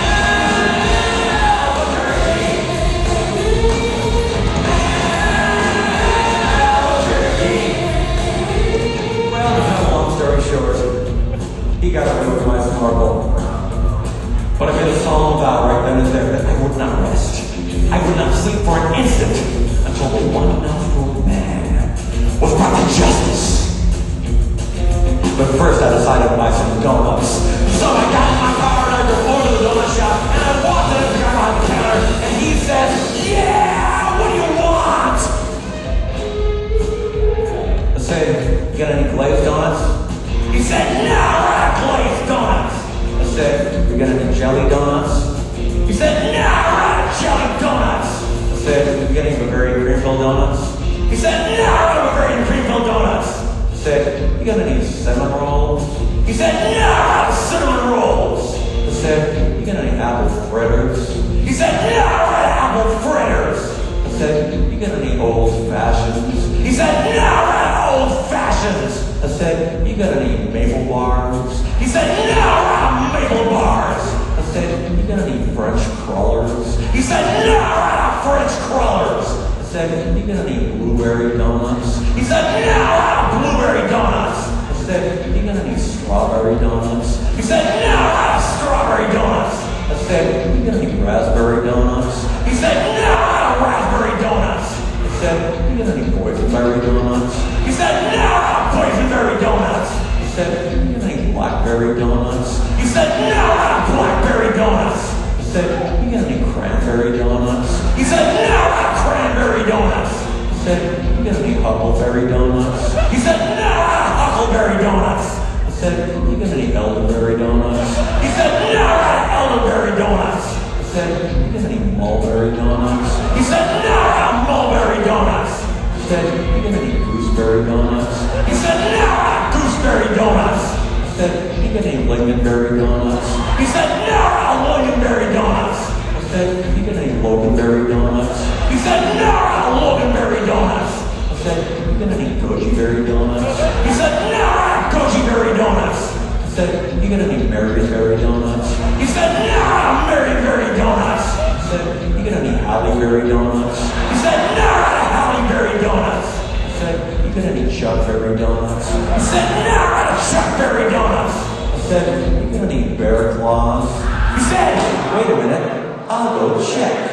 Well, to cut a long story short, he got away with my snorkel. But I made a solemn vow right then and there that I would not rest. I would not sleep for an instant until the one-nostril man was brought to justice. But first I decided to buy some donuts. So I got in my car and I drove over to the donut shop and I walked in and the guy behind the counter and he says, yeah, what do you want? I said, you got any glazed donuts? He said, no, we're not glazed donuts. I said, you got any jelly donuts? He said, no, we're not jelly donuts. I said, you got any Bavarian cream filled donuts? He said, no, we're not Bavarian cream filled donuts. I said, you got any cinnamon rolls? He said, no, we're not cinnamon rolls. I said, you got any apple fritters? He said, no, we're not apple fritters. I said, you got any old fashions? He said, no, we're not old fashions. I said, you got any maple bars? He said, no, we're not maple bars. I said, you got any French crawlers? He said, no, we're not French crawlers. I said, you got any blueberry donuts? He said, no, we're not blueberry donuts. I said, you got any strawberry donuts? He said, no, we're not strawberry donuts. I said, you got any raspberry donuts? He said, no, we're not raspberry donuts. I said, you got any boysenberry donuts? He said, no, we're not boysenberry donuts. He said, you got any blackberry donuts? He said, no, we're not blackberry donuts. I said, you got any cranberry donuts? He said, no, we're not cranberry donuts. I said, you got any huckleberry donuts? He said, no, we're not huckleberry donuts. I said, you got any elderberry donuts? He said, no, we're not elderberry donuts. I said, you got any mulberry donuts? He said, no, we're not mulberry donuts. I said, you got any gooseberry donuts? He said, no, we're not gooseberry donuts. I said, you got any lingonberry donuts? He said, no, we're not lingonberry donuts. I said, you got any loganberry donuts? He said, no, we're not loganberry donuts. I said, you got any goji berry donuts? He said, no, we're not goji berry donuts. I said, you got any Maryberry donuts? He said, no, we're not Maryberry donuts. I said, you got any Halleberry donuts? He said, no, we're not Halleberry donuts. I said, you got any Chuckberry donuts? He said, no, we're not Chuckberry donuts. I said, you got any bear claws? He said, wait a minute, I'll go check.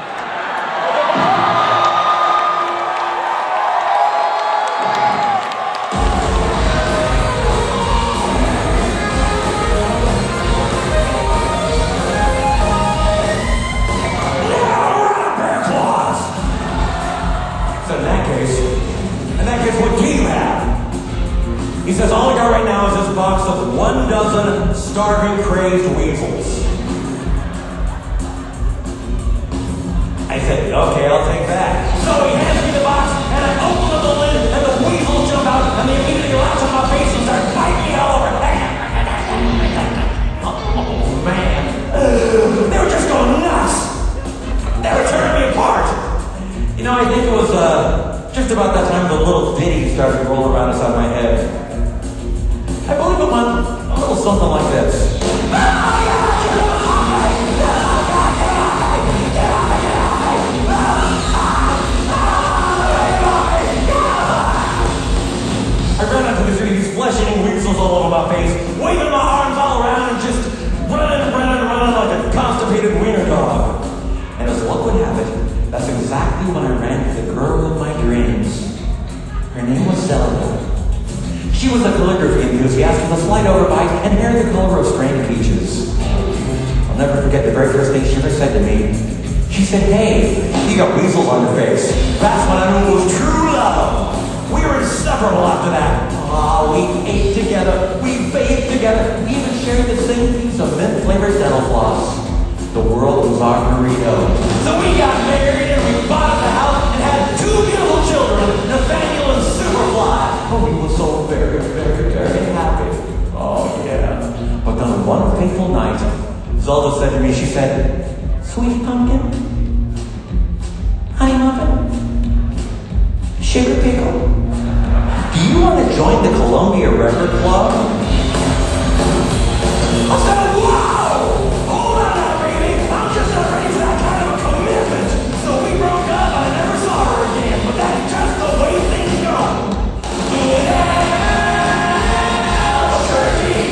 He says, all I got right now is this box of one dozen starving, crazed weasels. I said, okay, I'll take that. So he hands me the box, and I open up the lid, and the weasels jump out, and they immediately latch on my face and start biting me all over. Oh, man. They were just going nuts. They were tearing me apart. You know, I think it was uh, just about that time the little ditty started to roll around inside my head. I believe it went a little something like this. I ran out to the street, these face, waving my arms all around and just running, running, running like a constipated wiener dog. And as luck would have it, that's exactly when I ran into the girl of my dreams. Her name was Zelda. She was a calligraphy enthusiast with a slight overbite and hair the color of strained peaches. I'll never forget the very first thing she ever said to me. She said, "Hey, you got weasels on your face." That's when I knew it was true love. We were inseparable after that. Ah, we ate together, we bathed together, we even shared the same piece of mint-flavored dental floss. The world was our burrito. So we got married and we bought a house and had two beautiful children, Nathaniel and Superfly. Oh, we were so very, very, very happy. Oh, yeah. But then one fateful night, Zelda said to me, she said, "Sweet pumpkin, honey muffin, sugar pickle, do you want to join the Columbia Record Club?" I said, "Wow! Hold on now, baby. I'm just not ready for that kind of a commitment." So we broke up and I never saw her again, but that's just the way things go. Yeah, Albuquerque.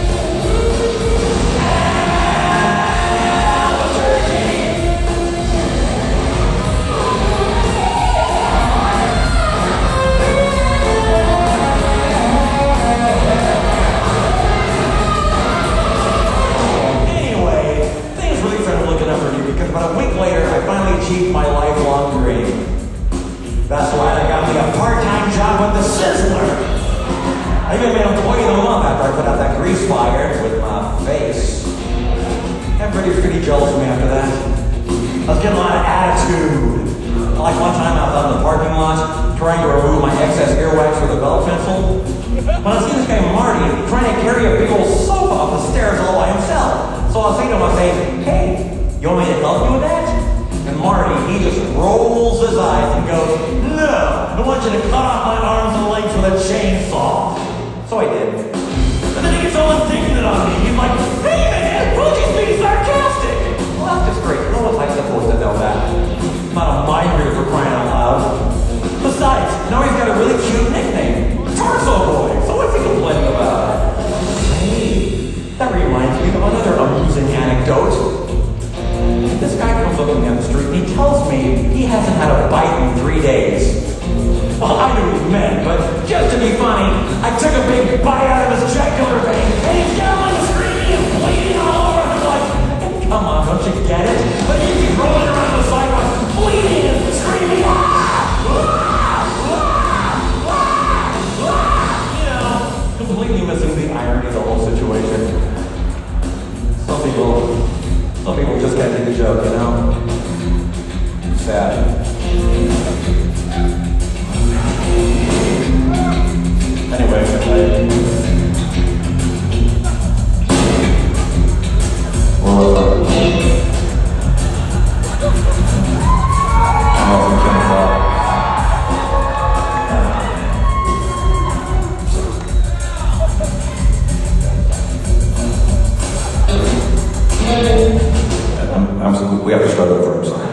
Because about a week later, I finally achieved my lifelong dream. That's right, I got me a part-time job with the Sizzler. I even made employee of the month after I put out that grease fire with my face. Everybody was pretty jealous of me after that. I was getting a lot of attitude. Like one time I was out in the parking lot trying to remove my excess earwax with a belt pencil. When I see this guy Marty trying to carry a big old sofa up the stairs all by himself. So I say to him, I say, "Hey, you want me to help you with that?" And Marty, he just rolls his eyes and goes, "No, I want you to cut off my arms and legs with a chainsaw." So I did. And then he gets all indignant on me. He's like, "Hey man, we're just being sarcastic." Well, that's just great. How was I supposed to know that? I'm not a mind reader for crying out loud. Besides, now he's got a really cute nickname, Torso Boy. So what's he complaining about? Hey, that reminds me of another amusing anecdote. This guy comes up to me on the street and he tells me he hasn't had a bite in three days. Well, I knew what he meant, but just to be funny, I took a big bite out of his jugular vein and he's yelling, screaming, and bleeding all over. And I'm like, "Come on, don't you get it?" But he's just rolling around the sidewalk, bleeding and screaming, "Ah! Ah! Ah! Ah! Ah!" You know, completely missing the irony of the whole situation. Some people... Some people just can't take a joke, you know? Sad. Anyway, I... Where was I? I lost my train of thought. I'm, I'm, we have to start over, I'm sorry.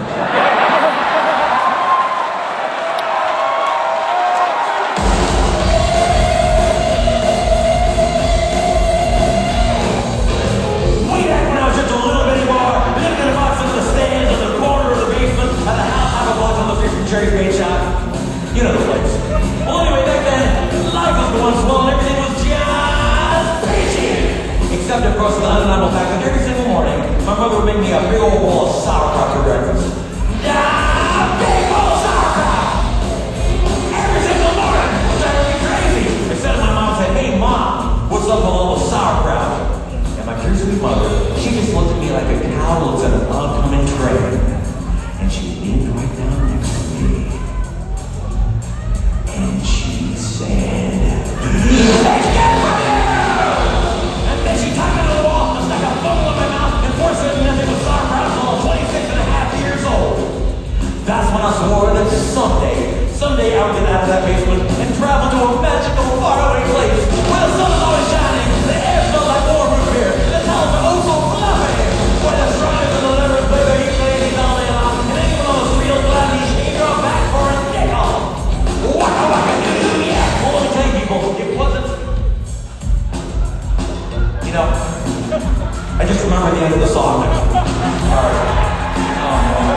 Way back when I was just a little bitty bar, living in a box in the stands in the corner of the basement at the house I was on the fish from Cherry Bait Shop. You know the place. Well, anyway, back then, life was going slow and everything was just peachy. Except, of course, for the undeniable fact that every single morning, my mother would make me a big old bowl of sauerkraut for breakfast. Ah, big bowl of sauerkraut! Every single morning! It drove me crazy! Except my mom said, "Hey, Mom, what's up with all the sauerkraut?" And my dear sweet mother, she just looked at me like a cow looks at an oncoming train. And she leaned right down next to me. And she said, "Let's get ready!" And then she tucked it on the wall and stuck a bubble in my mouth and forced it nothing but sauerkraut until I was twenty-six and a half years old. That's when I swore that someday, someday I would get out of that basement and travel to a magical faraway place where the sun is always shining, the air smells like warm root beer, the towels are oh so fluffy, where the shrines and the livers play the heat lady You know, I just remember the end of the song now. Sorry. Oh, man.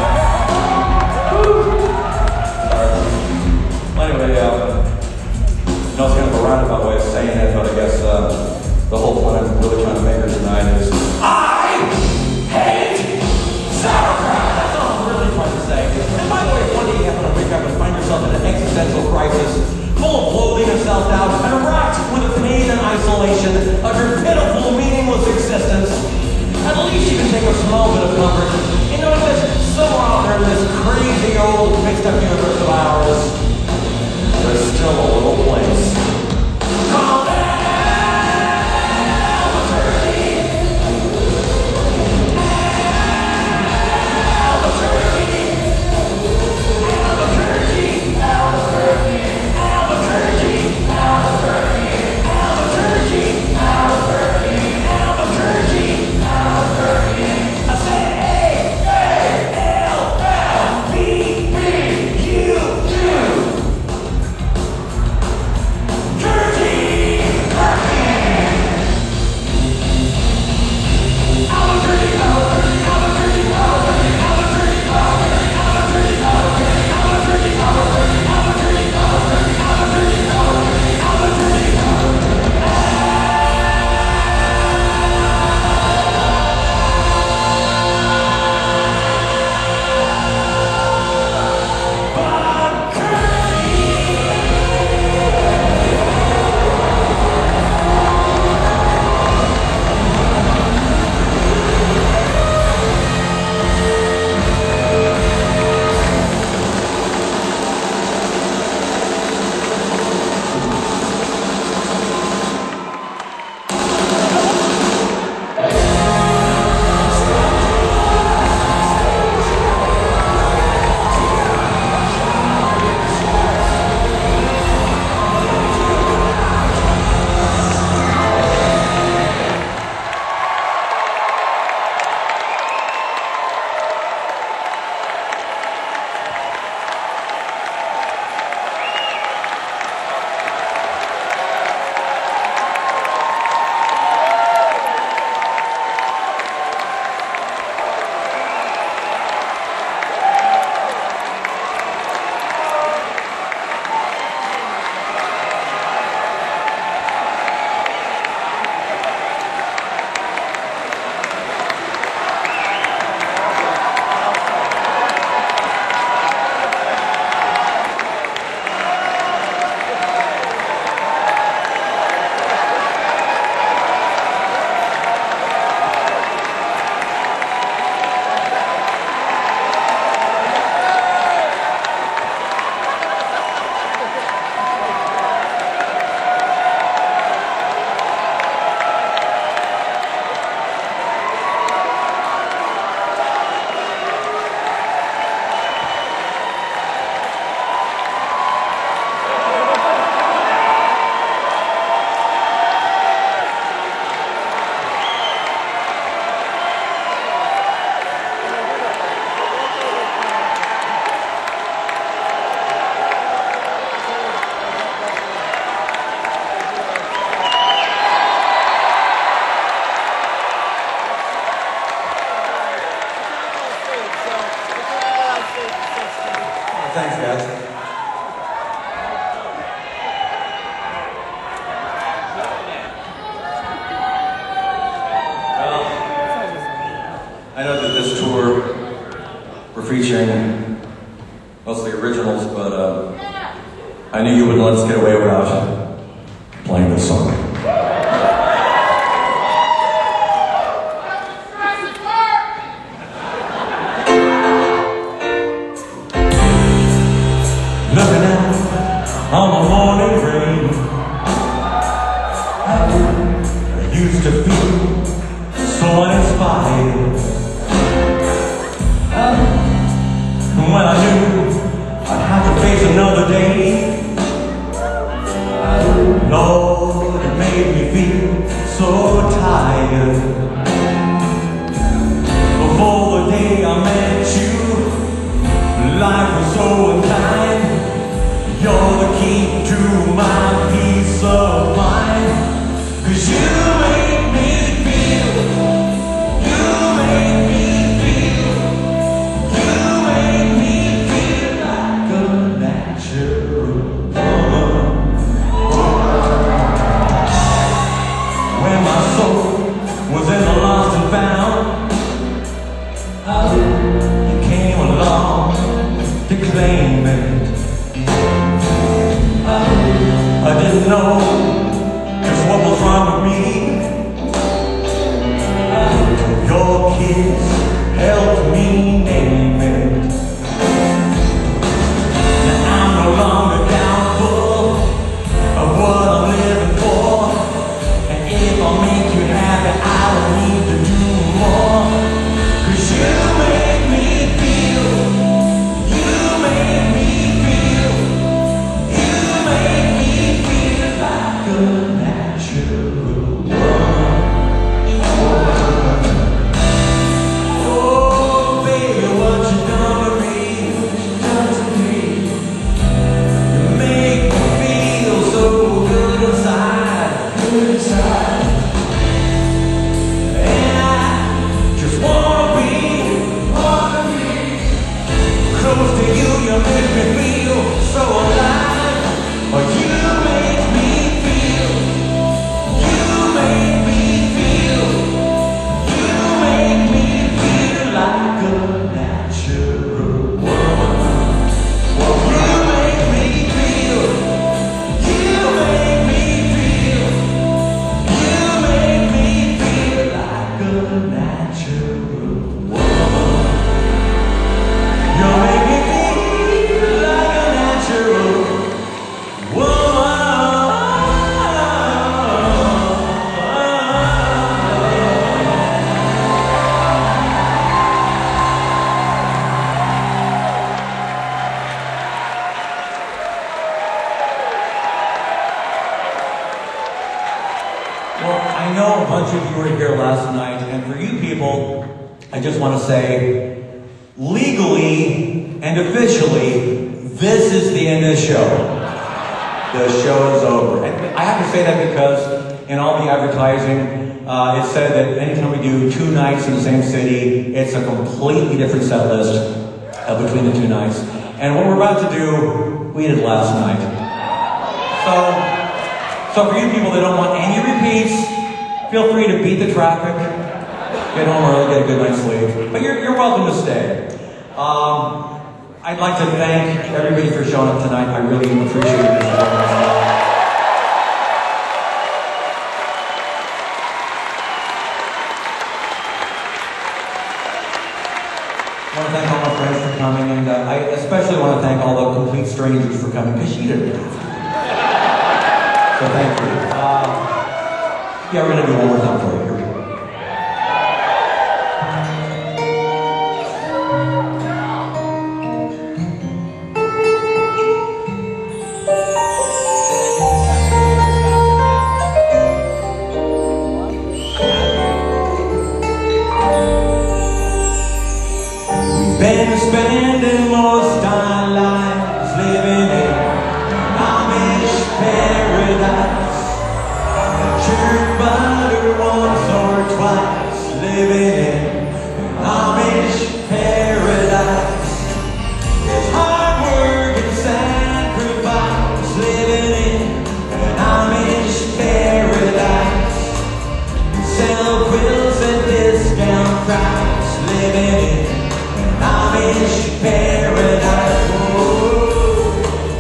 Sorry. Well, anyway, uh, you know, it's kind of a roundabout way of saying it, but I guess uh, the whole point I'm really trying to make here tonight is I hate sauerkraut! That's all I'm really trying to say. And by the way, one day you happen to wake up and find yourself in an existential crisis, full of loathing and self-doubt, and racked with the pain and isolation of your pitiful, meaningless existence. At least you can take a small bit of comfort in knowing that somewhere out there in this crazy old mixed-up universe of ours, there's still a little place called Thanks, guys. Well, I know that this tour we're featuring mostly originals, but uh, I knew you wouldn't let us get away without playing this song. Looking out on the morning rain, I used to feel so uninspired. When I knew I'd have to face another day, Lord, it made me feel so tired. Before the day I met you, life was so unkind. You're the key to my peace of mind, 'cause you made me bunch of you were here last night, and for you people, I just want to say, legally and officially, this is the end of the show. The show is over. And I have to say that because in all the advertising, uh, it said that anytime we do two nights in the same city, it's a completely different set list uh, between the two nights. And what we're about to do, we did last night. So, so for you people that don't want any repeats, feel free to beat the traffic, get home early, get a good night's sleep. But you're, you're welcome to stay. Um, I'd like to thank everybody for showing up tonight. I really appreciate it. I want to thank all my friends for coming, and uh, I especially want to thank all the complete strangers for coming, because she didn't have to. So thank you. Uh, yeah, we're going to do one more time for you. Here we go. Been spending most our lives living in an Amish paradise. Churned butter once or twice, living in an Amish paradise. It's hard work and sacrifice, living in an Amish paradise. Sell quilts at discount price, living in Amish paradise, whoa,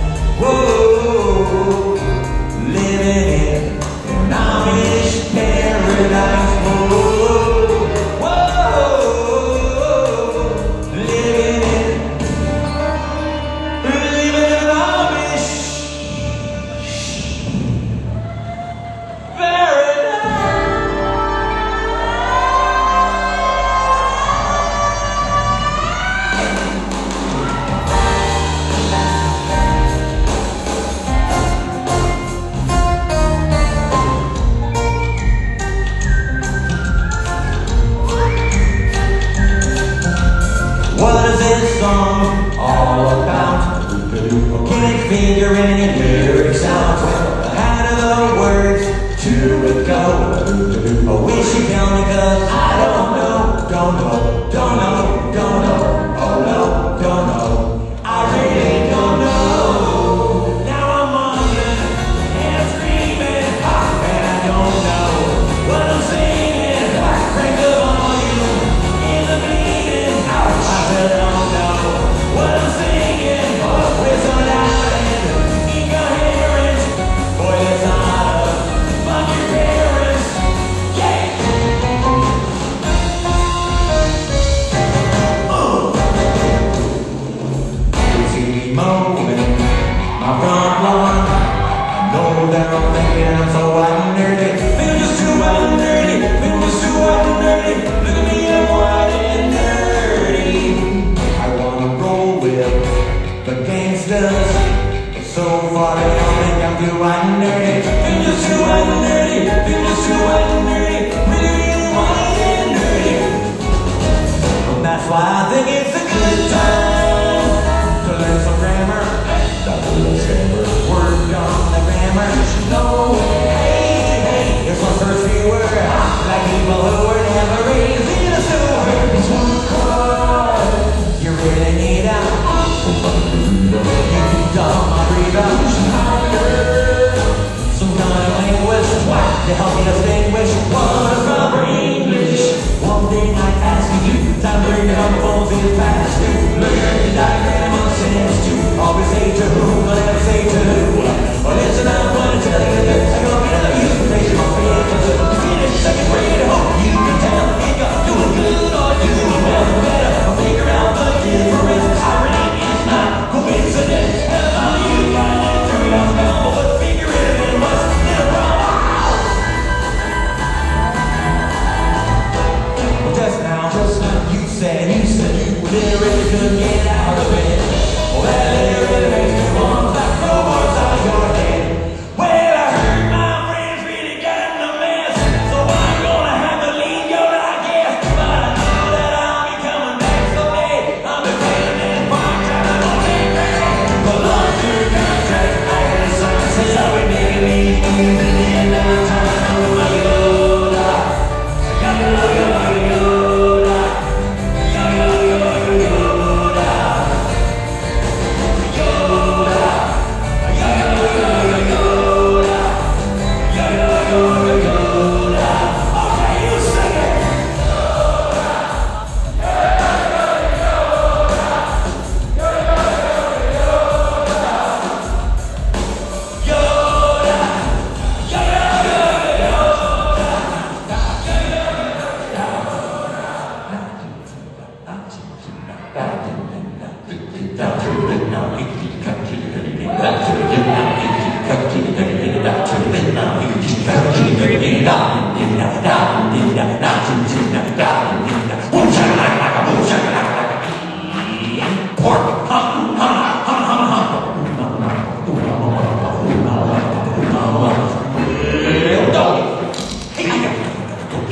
whoa, living in an Amish paradise, whoa, whoa, living in, living in an Amish paradise.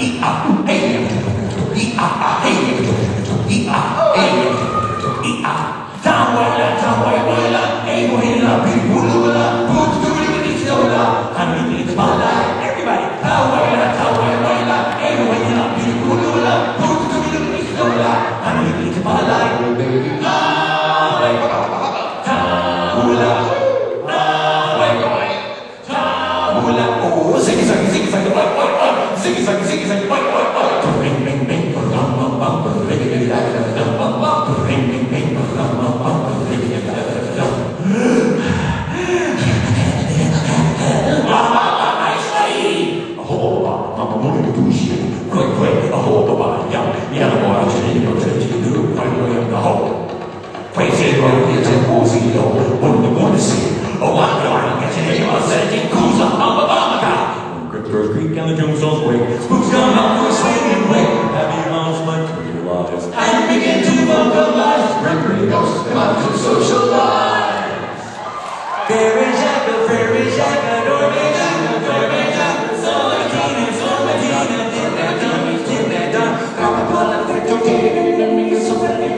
Crazy road is in Bozio, when we want to see. Oh, I'm going to get you a setting, who's a hum of a Crypto Creek and the Tombstone's way. Spooks come out for a swinging way. Happy house, my realize. And begin to vocalize. Recurring ghosts, come out to socialize. Fairy Jack, a fairy Jack, a Dormy Jack, a fairy Jack, a Somatina, Somatina, did that done, did that done. Come and pull up the cocaine and make it so many.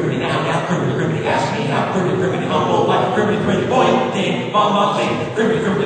Cribbity, cribbity, boy, ding, bomb, bomb, ding, cribbity, cribbity.